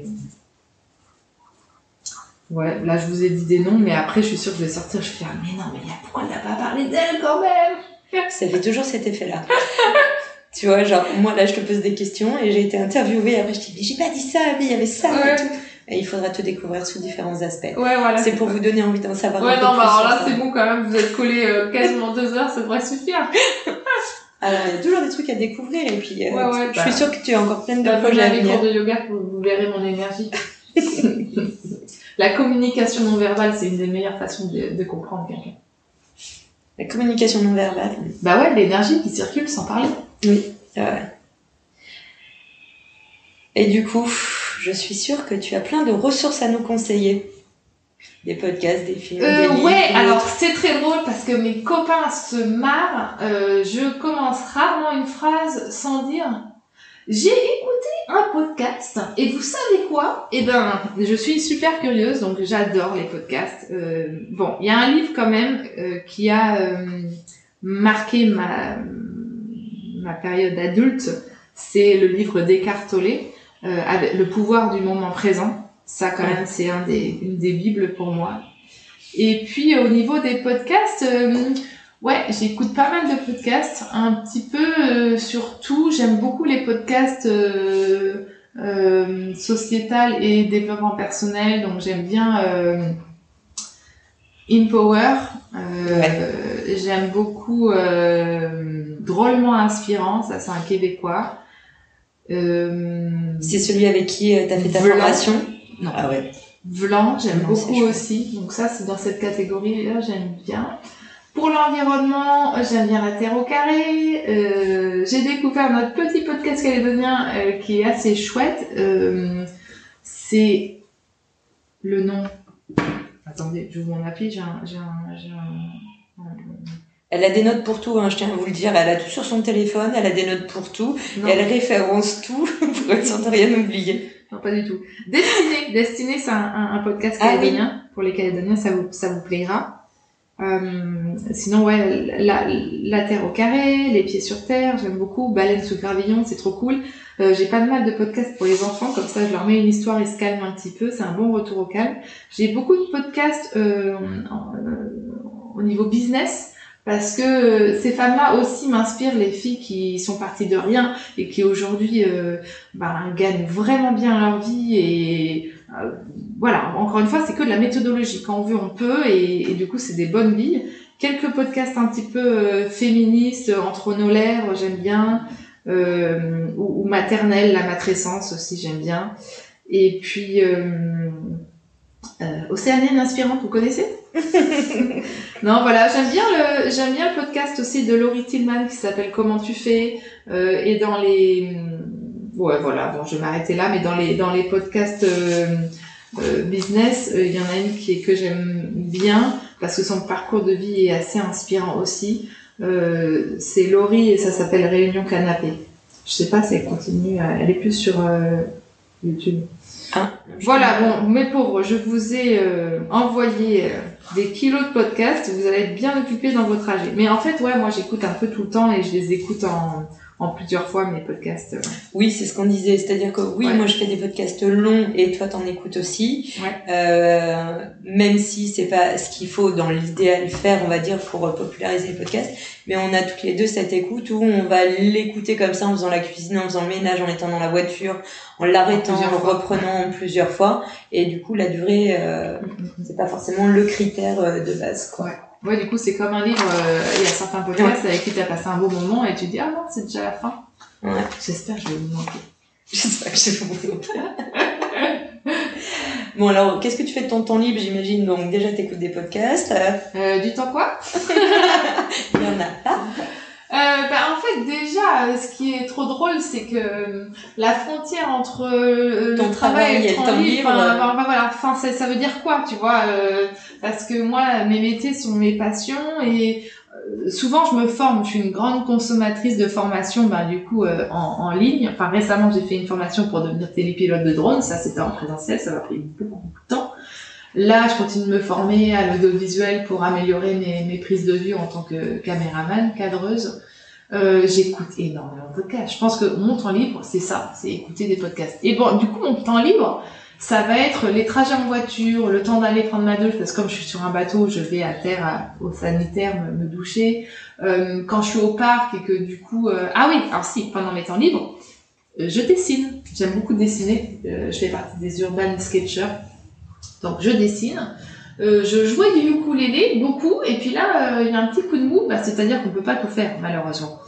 Ouais, là je vous ai dit des noms, mais après je suis sûre que je vais sortir, je vais faire, mais non, mais pourquoi elle n'a pas parlé d'elle quand même? Ça fait toujours cet effet-là. Tu vois, genre, moi là je te pose des questions et j'ai été interviewée, après je dis, mais j'ai pas dit ça, mais il y avait ça et tout. Et il faudra te découvrir sous différents aspects. Ouais, voilà. C'est pour vous donner envie d'en savoir un peu plus. Ouais, non, alors là, c'est bon quand même, vous êtes collés quasiment 2 heures, ça devrait suffire. Alors, il y a toujours des trucs à découvrir et puis je suis sûre que tu as encore plein de projets à à venir. venir. Cours de yoga, vous verrez mon énergie. La communication non verbale, c'est une des meilleures façons de comprendre quelqu'un. La communication non verbale. Bah ouais, l'énergie qui circule sans parler. Oui, c'est vrai. Et du coup, je suis sûre que tu as plein de ressources à nous conseiller. Des podcasts, des films, des livres. Ouais, alors c'est très drôle parce que mes copains se marrent. Je commence rarement une phrase sans dire « J'ai écouté un podcast et vous savez quoi ?» Eh ben, je suis super curieuse, donc j'adore les podcasts. Bon, il y a un livre quand même qui a marqué ma période adulte. C'est le livre d'Eckhart Tolle, avec Le pouvoir du moment présent. Ça, quand même, c'est une des bibles pour moi. Et puis, au niveau des podcasts, j'écoute pas mal de podcasts. Un petit peu, surtout, j'aime beaucoup les podcasts sociétal et développement personnel. Donc, j'aime bien InPower. J'aime beaucoup Drôlement Inspirant. Ça, c'est un Québécois. C'est celui avec qui t'as fait ta formation? Non. Ah ouais. Vlan, j'aime beaucoup aussi. Donc ça, c'est dans cette catégorie-là, j'aime bien. Pour l'environnement, j'aime bien la Terre au carré. J'ai découvert notre petit podcast calédonien qui est assez chouette. C'est le nom. Attendez, j'ouvre mon appli. Elle a des notes pour tout, je tiens à vous le dire. Elle a tout sur son téléphone, elle a des notes pour tout. Et elle référence tout pour être sûre de rien oublier. Non, pas du tout. Destinée, c'est un podcast calédonien. Pour les Calédoniens, ça vous plaira. Sinon, la Terre au carré, Les pieds sur terre, j'aime beaucoup. Baleine sous gravillon, c'est trop cool. J'ai pas de mal de podcasts pour les enfants, comme ça je leur mets une histoire, ils se calment un petit peu. C'est un bon retour au calme. J'ai beaucoup de podcasts au niveau business. Parce que ces femmes-là aussi m'inspirent, les filles qui sont parties de rien et qui aujourd'hui gagnent vraiment bien leur vie et encore une fois c'est que de la méthodologie, quand on veut on peut et du coup c'est des bonnes billes. Quelques podcasts un petit peu féministes, entre nos lèvres, j'aime bien, ou maternelle, la matrescence aussi j'aime bien, et puis Océanienne Inspirante, vous connaissez? Non, voilà, j'aime bien le podcast aussi de Laurie Tillman qui s'appelle Comment tu fais, et dans les je vais m'arrêter là, mais dans les podcasts business, il y en a une que j'aime bien parce que son parcours de vie est assez inspirant aussi. C'est Laurie et ça s'appelle Réunion Canapé. Je sais pas si elle continue, elle est plus sur YouTube. Voilà, bon, mes pauvres, je vous ai envoyé des kilos de podcasts, vous allez être bien occupés dans vos trajets. Mais en fait, moi j'écoute un peu tout le temps et je les écoute en plusieurs fois, mes podcasts. Oui, c'est ce qu'on disait, c'est-à-dire que moi je fais des podcasts longs et toi t'en écoutes aussi. Même si c'est pas ce qu'il faut dans l'idéal faire, on va dire, pour populariser les podcasts, mais on a toutes les deux cette écoute où on va l'écouter comme ça en faisant la cuisine, en faisant le ménage, en étant dans la voiture, en l'arrêtant, en reprenant plusieurs fois, et du coup la durée c'est pas forcément le critère de base, quoi. Ouais, du coup, c'est comme un livre, il y a certains podcasts avec qui tu as passé un beau moment et tu te dis, ah non, c'est déjà la fin. Ouais. J'espère que je vais vous manquer. J'espère que je vais vous manquer. Bon, alors, qu'est-ce que tu fais de ton temps libre, j'imagine? Donc, déjà, t'écoutes des podcasts. Du temps quoi? Il y en a pas. En fait, déjà, ce qui est trop drôle, c'est que la frontière entre ton le travail et le temps libre, libre. ça veut dire quoi, tu vois, parce que moi, mes métiers sont mes passions et souvent je me forme, je suis une grande consommatrice de formation, en ligne. Enfin, récemment, j'ai fait une formation pour devenir télépilote de drone, ça c'était en présentiel, ça m'a pris beaucoup de temps. Là, je continue de me former à l'audiovisuel pour améliorer mes prises de vue en tant que caméraman, cadreuse. J'écoute énormément de podcasts. Je pense que mon temps libre, c'est ça, c'est écouter des podcasts. Et bon, du coup, mon temps libre, ça va être les trajets en voiture, le temps d'aller prendre ma douche, parce que comme je suis sur un bateau, je vais à terre, au sanitaire, me doucher. Quand je suis au parc et que du coup... pendant mes temps libres, je dessine. J'aime beaucoup dessiner. Je fais partie des urban sketchers. Donc je dessine, je jouais du ukulélé beaucoup et puis là il y a un petit coup de mou, c'est-à-dire qu'on peut pas tout faire malheureusement.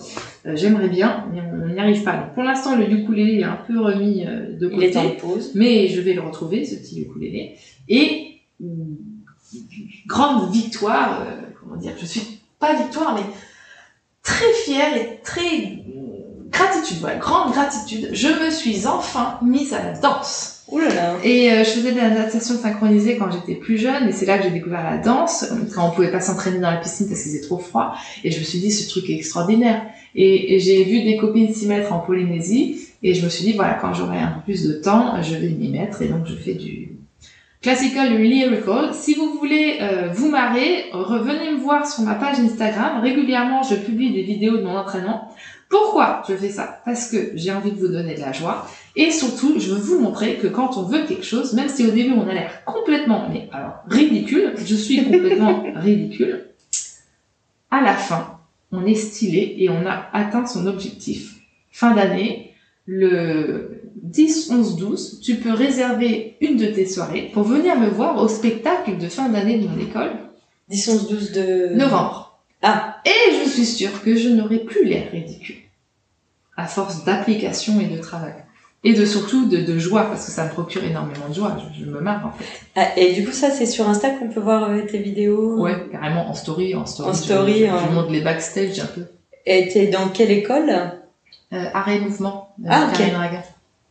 J'aimerais bien, mais on n'y arrive pas. Donc, pour l'instant, le ukulélé est un peu remis de côté. Il est en pause. Mais je vais le retrouver, ce petit ukulélé. Et grande victoire, comment dire, je suis pas victoire, mais très fière et très gratitude, voilà, grande gratitude. Je me suis enfin mise à la danse. Ouh là là. Et je faisais de la natation synchronisée quand j'étais plus jeune, et c'est là que j'ai découvert la danse, quand on pouvait pas s'entraîner dans la piscine parce qu'il faisait trop froid. Et je me suis dit, ce truc est extraordinaire. Et j'ai vu des copines s'y mettre en Polynésie, et je me suis dit, voilà, quand j'aurai un peu plus de temps, je vais m'y mettre, et donc je fais du classical lyrical. Si vous voulez vous marrer, revenez me voir sur ma page Instagram. Régulièrement, je publie des vidéos de mon entraînement. Pourquoi je fais ça? Parce que j'ai envie de vous donner de la joie. Et surtout, je veux vous montrer que quand on veut quelque chose, même si au début on a l'air complètement, mais alors ridicule, je suis complètement ridicule, à la fin, on est stylé et on a atteint son objectif. Fin d'année, le 10, 11, 12, tu peux réserver une de tes soirées pour venir me voir au spectacle de fin d'année de mon école. 10, 11, 12 de... Novembre. Ah. Et je suis sûre que je n'aurai plus l'air ridicule. À force d'application et de travail. Et surtout de joie, parce que ça me procure énormément de joie. Je me marre, en fait. Ah, et du coup, ça, c'est sur Insta qu'on peut voir tes vidéos? Ouais, carrément, en story. En story. Je montre les backstage un peu. Et t'es dans quelle école? Art et mouvement. Ah, ok. Karine Raga.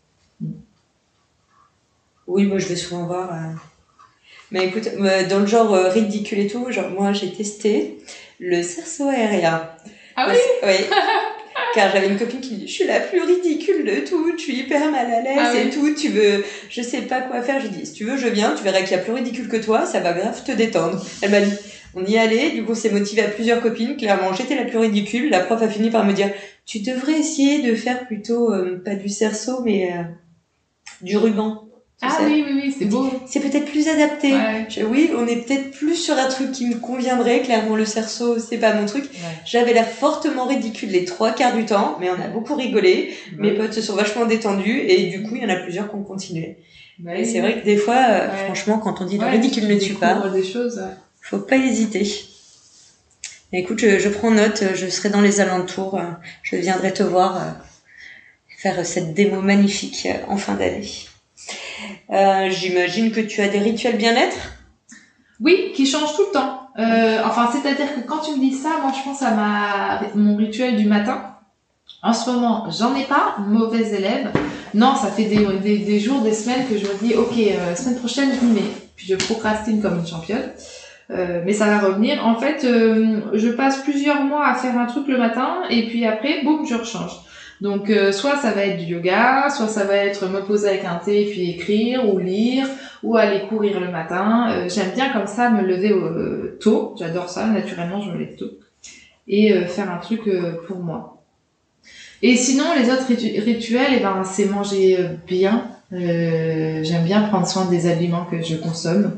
Oui, moi, je vais souvent voir. Mais écoute, dans le genre ridicule et tout, genre, moi, j'ai testé le cerceau aérien. Ah oui? Oui. Car j'avais une copine qui me dit, je suis la plus ridicule de tout, je suis hyper mal à l'aise et tout, tu veux, je sais pas quoi faire. J'ai dit, si tu veux, je viens, tu verras qu'il y a plus ridicule que toi, ça va grave te détendre. Elle m'a dit, on y allait, du coup, on s'est motivé à plusieurs copines, clairement, j'étais la plus ridicule. La prof a fini par me dire, tu devrais essayer de faire plutôt, pas du cerceau, mais du ruban. Ah oui, c'est beau. C'est peut-être plus adapté. Ouais. Oui, on est peut-être plus sur un truc qui me conviendrait. Clairement, le cerceau, c'est pas mon truc. Ouais. J'avais l'air fortement ridicule les 3/4 du temps, mais on a beaucoup rigolé. Ouais. Mes potes se sont vachement détendus et du coup, il y en a plusieurs qui ont continué. Ouais. Et c'est vrai que des fois, franchement, quand on dit le ridicule ne tue pas, des choses, faut pas hésiter. Et écoute, je prends note, je serai dans les alentours, je viendrai te voir faire cette démo magnifique en fin d'année. J'imagine que tu as des rituels bien-être? Oui, qui changent tout le temps. Enfin, c'est-à-dire que quand tu me dis ça, moi je pense à mon rituel du matin. En ce moment, j'en ai pas, mauvaise élève. Non, ça fait des jours, des semaines que je me dis, ok, semaine prochaine je m'y mets. Puis je procrastine comme une championne. Mais ça va revenir. En fait, je passe plusieurs mois à faire un truc le matin et puis après, boum, je rechange. Donc, soit ça va être du yoga, soit ça va être me poser avec un thé et puis écrire ou lire ou aller courir le matin. J'aime bien comme ça me lever tôt. J'adore ça. Naturellement, je me lève tôt. Et faire un truc pour moi. Et sinon, les autres rituels, c'est manger bien. J'aime bien prendre soin des aliments que je consomme.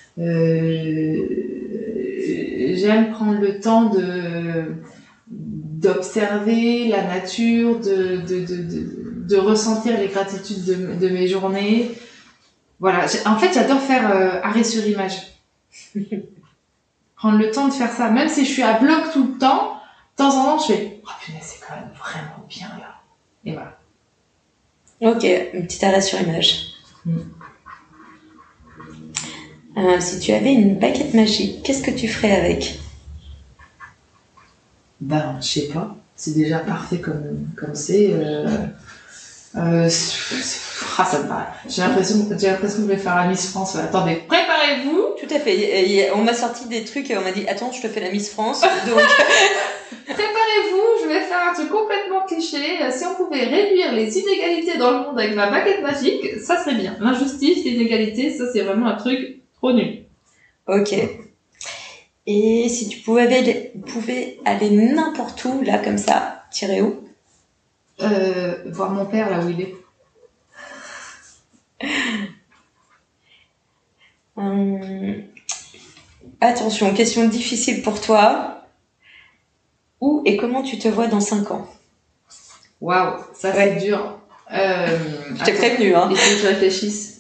J'aime prendre le temps d'observer la nature, de ressentir les gratitudes de mes journées. Voilà. En fait, j'adore faire arrêt sur image. Prendre le temps de faire ça. Même si je suis à bloc tout le temps, de temps en temps, je fais « Oh punaise, c'est quand même vraiment bien là. » Et voilà. Ok, un petit arrêt sur image. Si tu avais une baguette magique, qu'est-ce que tu ferais avec? Ben, je sais pas. C'est déjà parfait comme c'est. Ça me paraît. J'ai l'impression que je vais faire la Miss France. Attendez, préparez-vous. Tout à fait. On m'a sorti des trucs et on m'a dit, attends, je te fais la Miss France. Donc, préparez-vous, je vais faire un truc complètement cliché. Si on pouvait réduire les inégalités dans le monde avec ma baguette magique, ça serait bien. L'injustice, l'inégalité, ça c'est vraiment un truc trop nul. Ok. Et si tu pouvais aller n'importe où, là, comme ça, tirer où? Voir mon père là où il est. Attention, question difficile pour toi. Où et comment tu te vois dans 5 ans? Waouh, ça c'est dur. Je t'ai prévenu, hein. Il faut que je réfléchisse.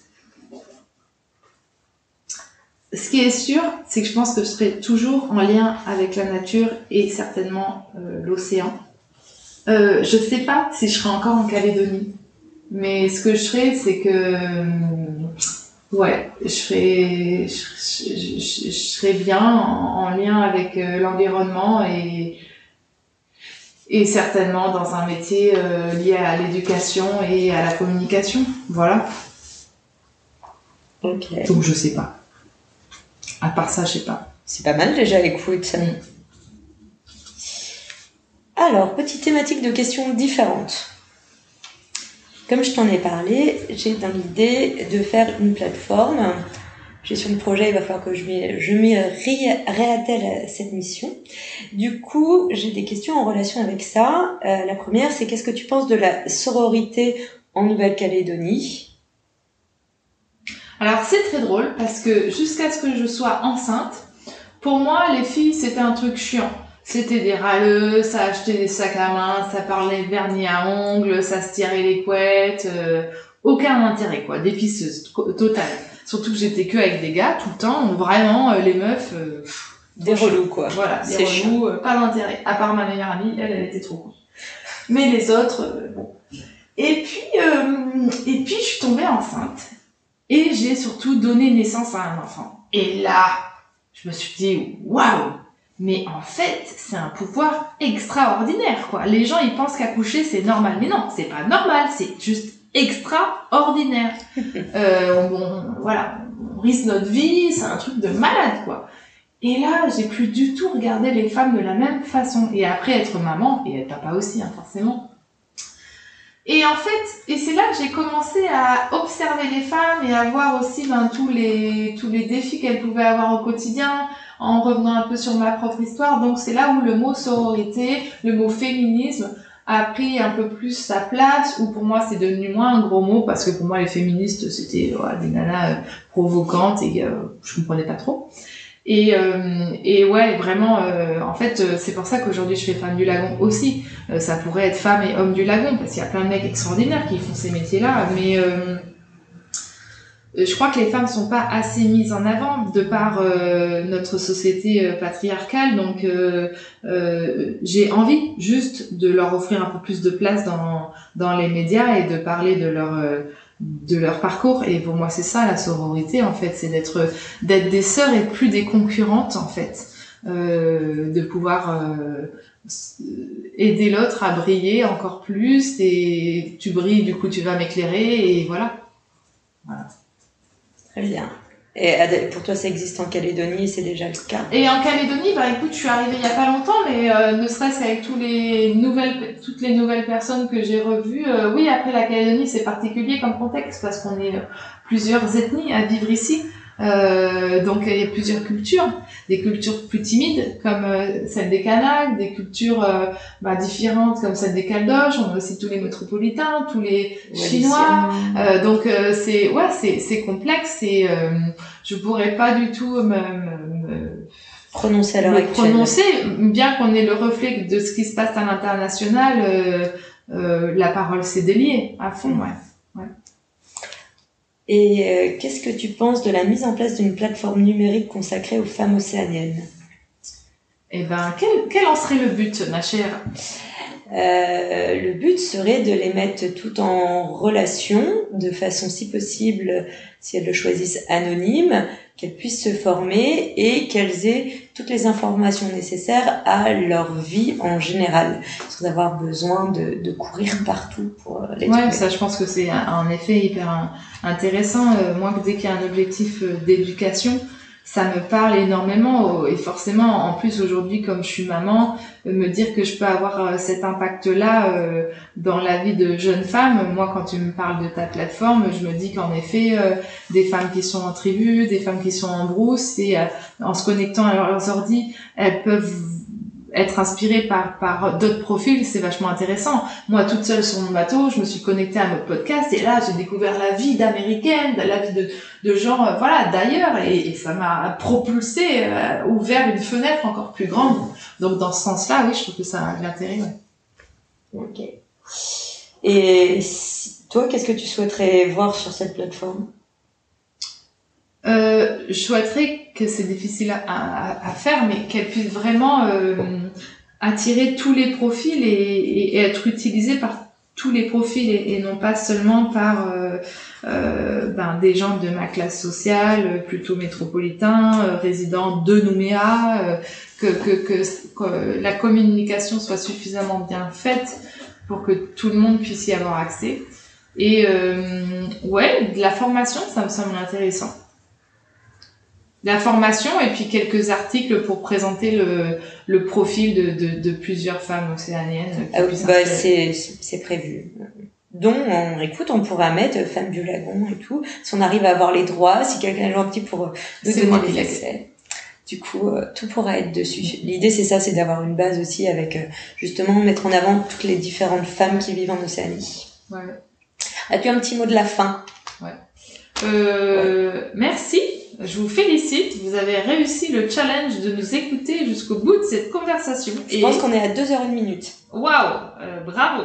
Ce qui est sûr, c'est que je pense que je serai toujours en lien avec la nature et certainement l'océan. Je sais pas si je serai encore en Calédonie. Mais ce que je ferai, c'est que, ouais, je serai bien en lien avec l'environnement et certainement dans un métier lié à l'éducation et à la communication. Voilà. Ok. Donc je sais pas. À part ça, je sais pas. C'est pas mal déjà, écoute. Alors, petite thématique de questions différentes. Comme je t'en ai parlé, j'ai dans l'idée de faire une plateforme. Gestion de projet, il va falloir que je m'y réattelle à cette mission. Du coup, j'ai des questions en relation avec ça. La première, c'est qu'est-ce que tu penses de la sororité en Nouvelle-Calédonie ? Alors c'est très drôle parce que jusqu'à ce que je sois enceinte, pour moi les filles c'était un truc chiant. C'était des râleux, ça achetait des sacs à main, ça parlait vernis à ongles, ça se tirait les couettes, aucun intérêt quoi, des pisseuses totales. Surtout que j'étais que avec des gars tout le temps, donc vraiment les meufs des relous quoi. Voilà, des relous, pas d'intérêt. À part ma meilleure amie, elle était trop cool. Mais les autres, bon. Et puis je suis tombée enceinte. Et j'ai surtout donné naissance à un enfant. Et là, je me suis dit, waouh! Mais en fait, c'est un pouvoir extraordinaire, quoi. Les gens, ils pensent qu'accoucher, c'est normal. Mais non, c'est pas normal, c'est juste extraordinaire. Voilà, on risque notre vie, c'est un truc de malade, quoi. Et là, j'ai plus du tout regardé les femmes de la même façon. Et après, être maman, et être papa aussi, hein, forcément. Et en fait, et c'est là que j'ai commencé à observer les femmes et à voir aussi tous les défis qu'elles pouvaient avoir au quotidien, en revenant un peu sur ma propre histoire. Donc c'est là où le mot sororité, le mot féminisme a pris un peu plus sa place, où pour moi c'est devenu moins un gros mot, parce que pour moi les féministes c'était des nanas provocantes et je comprenais pas trop. Et ouais, vraiment, en fait, c'est pour ça qu'aujourd'hui je fais femme du lagon aussi. Ça pourrait être femme et homme du lagon, parce qu'il y a plein de mecs extraordinaires qui font ces métiers-là, mais je crois que les femmes sont pas assez mises en avant de par notre société patriarcale, donc j'ai envie juste de leur offrir un peu plus de place dans les médias et de parler de leur parcours. Et pour moi c'est ça la sororité en fait, c'est d'être des sœurs et plus des concurrentes en fait, de pouvoir aider l'autre à briller encore plus, et tu brilles, du coup tu vas m'éclairer, et voilà. Très bien. Et pour toi, ça existe en Calédonie, c'est déjà le cas. Et en Calédonie, écoute, je suis arrivée il y a pas longtemps, mais ne serait-ce qu'avec toutes les nouvelles personnes que j'ai revues, oui, après la Calédonie, c'est particulier comme contexte, parce qu'on est plusieurs ethnies à vivre ici. Donc il y a plusieurs cultures, des cultures plus timides comme celle des Kanaks, des cultures différentes comme celle des Caldoches. On a aussi tous les métropolitains, tous les Chinois. Donc c'est complexe, et je pourrais pas du tout me prononcer à l'heure actuelle. Bien qu'on ait le reflet de ce qui se passe à l'international. La parole s'est déliée à fond, ouais. Et qu'est-ce que tu penses de la mise en place d'une plateforme numérique consacrée aux femmes océaniennes ? Eh ben, quel en serait le but, ma chère ? Le but serait de les mettre toutes en relation, de façon si possible, si elles le choisissent, anonyme, qu'elles puissent se former et qu'elles aient toutes les informations nécessaires à leur vie en général, sans avoir besoin de courir partout pour les trouver. Ouais, ça, je pense que c'est un effet hyper intéressant. Moi, dès qu'il y a un objectif d'éducation, ça me parle énormément, et forcément, en plus aujourd'hui, comme je suis maman, me dire que je peux avoir cet impact-là dans la vie de jeunes femmes. Moi, quand tu me parles de ta plateforme, je me dis qu'en effet, des femmes qui sont en tribu, des femmes qui sont en brousse, et en se connectant à leurs ordi, elles peuvent être inspirée par d'autres profils, c'est vachement intéressant. Moi, toute seule sur mon bateau, je me suis connectée à notre podcast, et là, j'ai découvert la vie d'américaine, la vie de gens, d'ailleurs, et ça m'a propulsée, ouvert une fenêtre encore plus grande. Donc, dans ce sens-là, oui, je trouve que ça a de l'intérêt, ouais. Ok. Et toi, qu'est-ce que tu souhaiterais voir sur cette plateforme ? Je souhaiterais que c'est difficile à faire, mais qu'elle puisse vraiment attirer tous les profils et être utilisé par tous les profils et non pas seulement par des gens de ma classe sociale, plutôt métropolitain, résidents de Nouméa, que la communication soit suffisamment bien faite pour que tout le monde puisse y avoir accès. Et de la formation, ça me semble intéressant. La formation et puis quelques articles pour présenter le profil de plusieurs femmes océaniennes. C'est prévu. Donc, on pourra mettre Femmes du Lagon et tout, si on arrive à avoir les droits, si quelqu'un est gentil pour nous donner les accès. Du coup, tout pourra être dessus. L'idée, c'est ça, c'est d'avoir une base aussi avec, justement, mettre en avant toutes les différentes femmes qui vivent en Océanie. Ouais. As-tu un petit mot de la fin? Merci. Je vous félicite, vous avez réussi le challenge de nous écouter jusqu'au bout de cette conversation. Je pense qu'on est à 2h01. Waouh, bravo.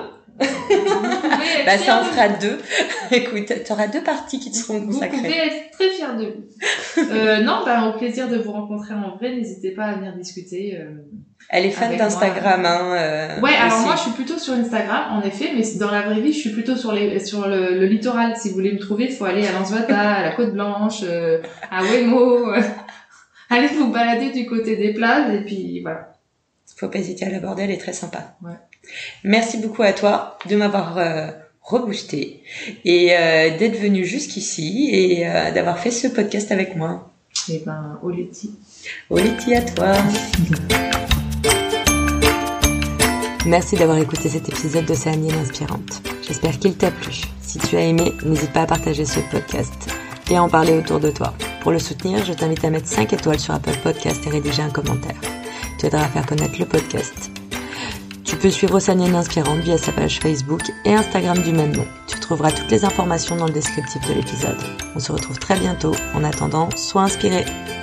Ça en fera 2. Écoute, t'auras 2 parties qui te seront consacrées. Vous pouvez être très fiers de vous. Au plaisir de vous rencontrer en vrai, n'hésitez pas à venir discuter. Elle est fan d'Instagram, moi je suis plutôt sur Instagram, en effet, mais dans la vraie vie, je suis plutôt sur le littoral. Si vous voulez me trouver, il faut aller à Lansvata, à la Côte Blanche, à Wemo. Allez vous balader du côté des plages, et puis voilà. Faut pas hésiter à l'aborder, elle est très sympa. Ouais. Merci beaucoup à toi de m'avoir reboosté et d'être venu jusqu'ici et d'avoir fait ce podcast avec moi. Et Oleti. Oleti à toi. Merci d'avoir écouté cet épisode d'Océanienne Inspirante. J'espère qu'il t'a plu. Si tu as aimé, n'hésite pas à partager ce podcast et à en parler autour de toi. Pour le soutenir, je t'invite à mettre 5 étoiles sur Apple Podcast et rédiger un commentaire. Tu aideras à faire connaître le podcast. Tu peux suivre Océanienne Inspirante via sa page Facebook et Instagram du même nom. Tu trouveras toutes les informations dans le descriptif de l'épisode. On se retrouve très bientôt. En attendant, sois inspiré.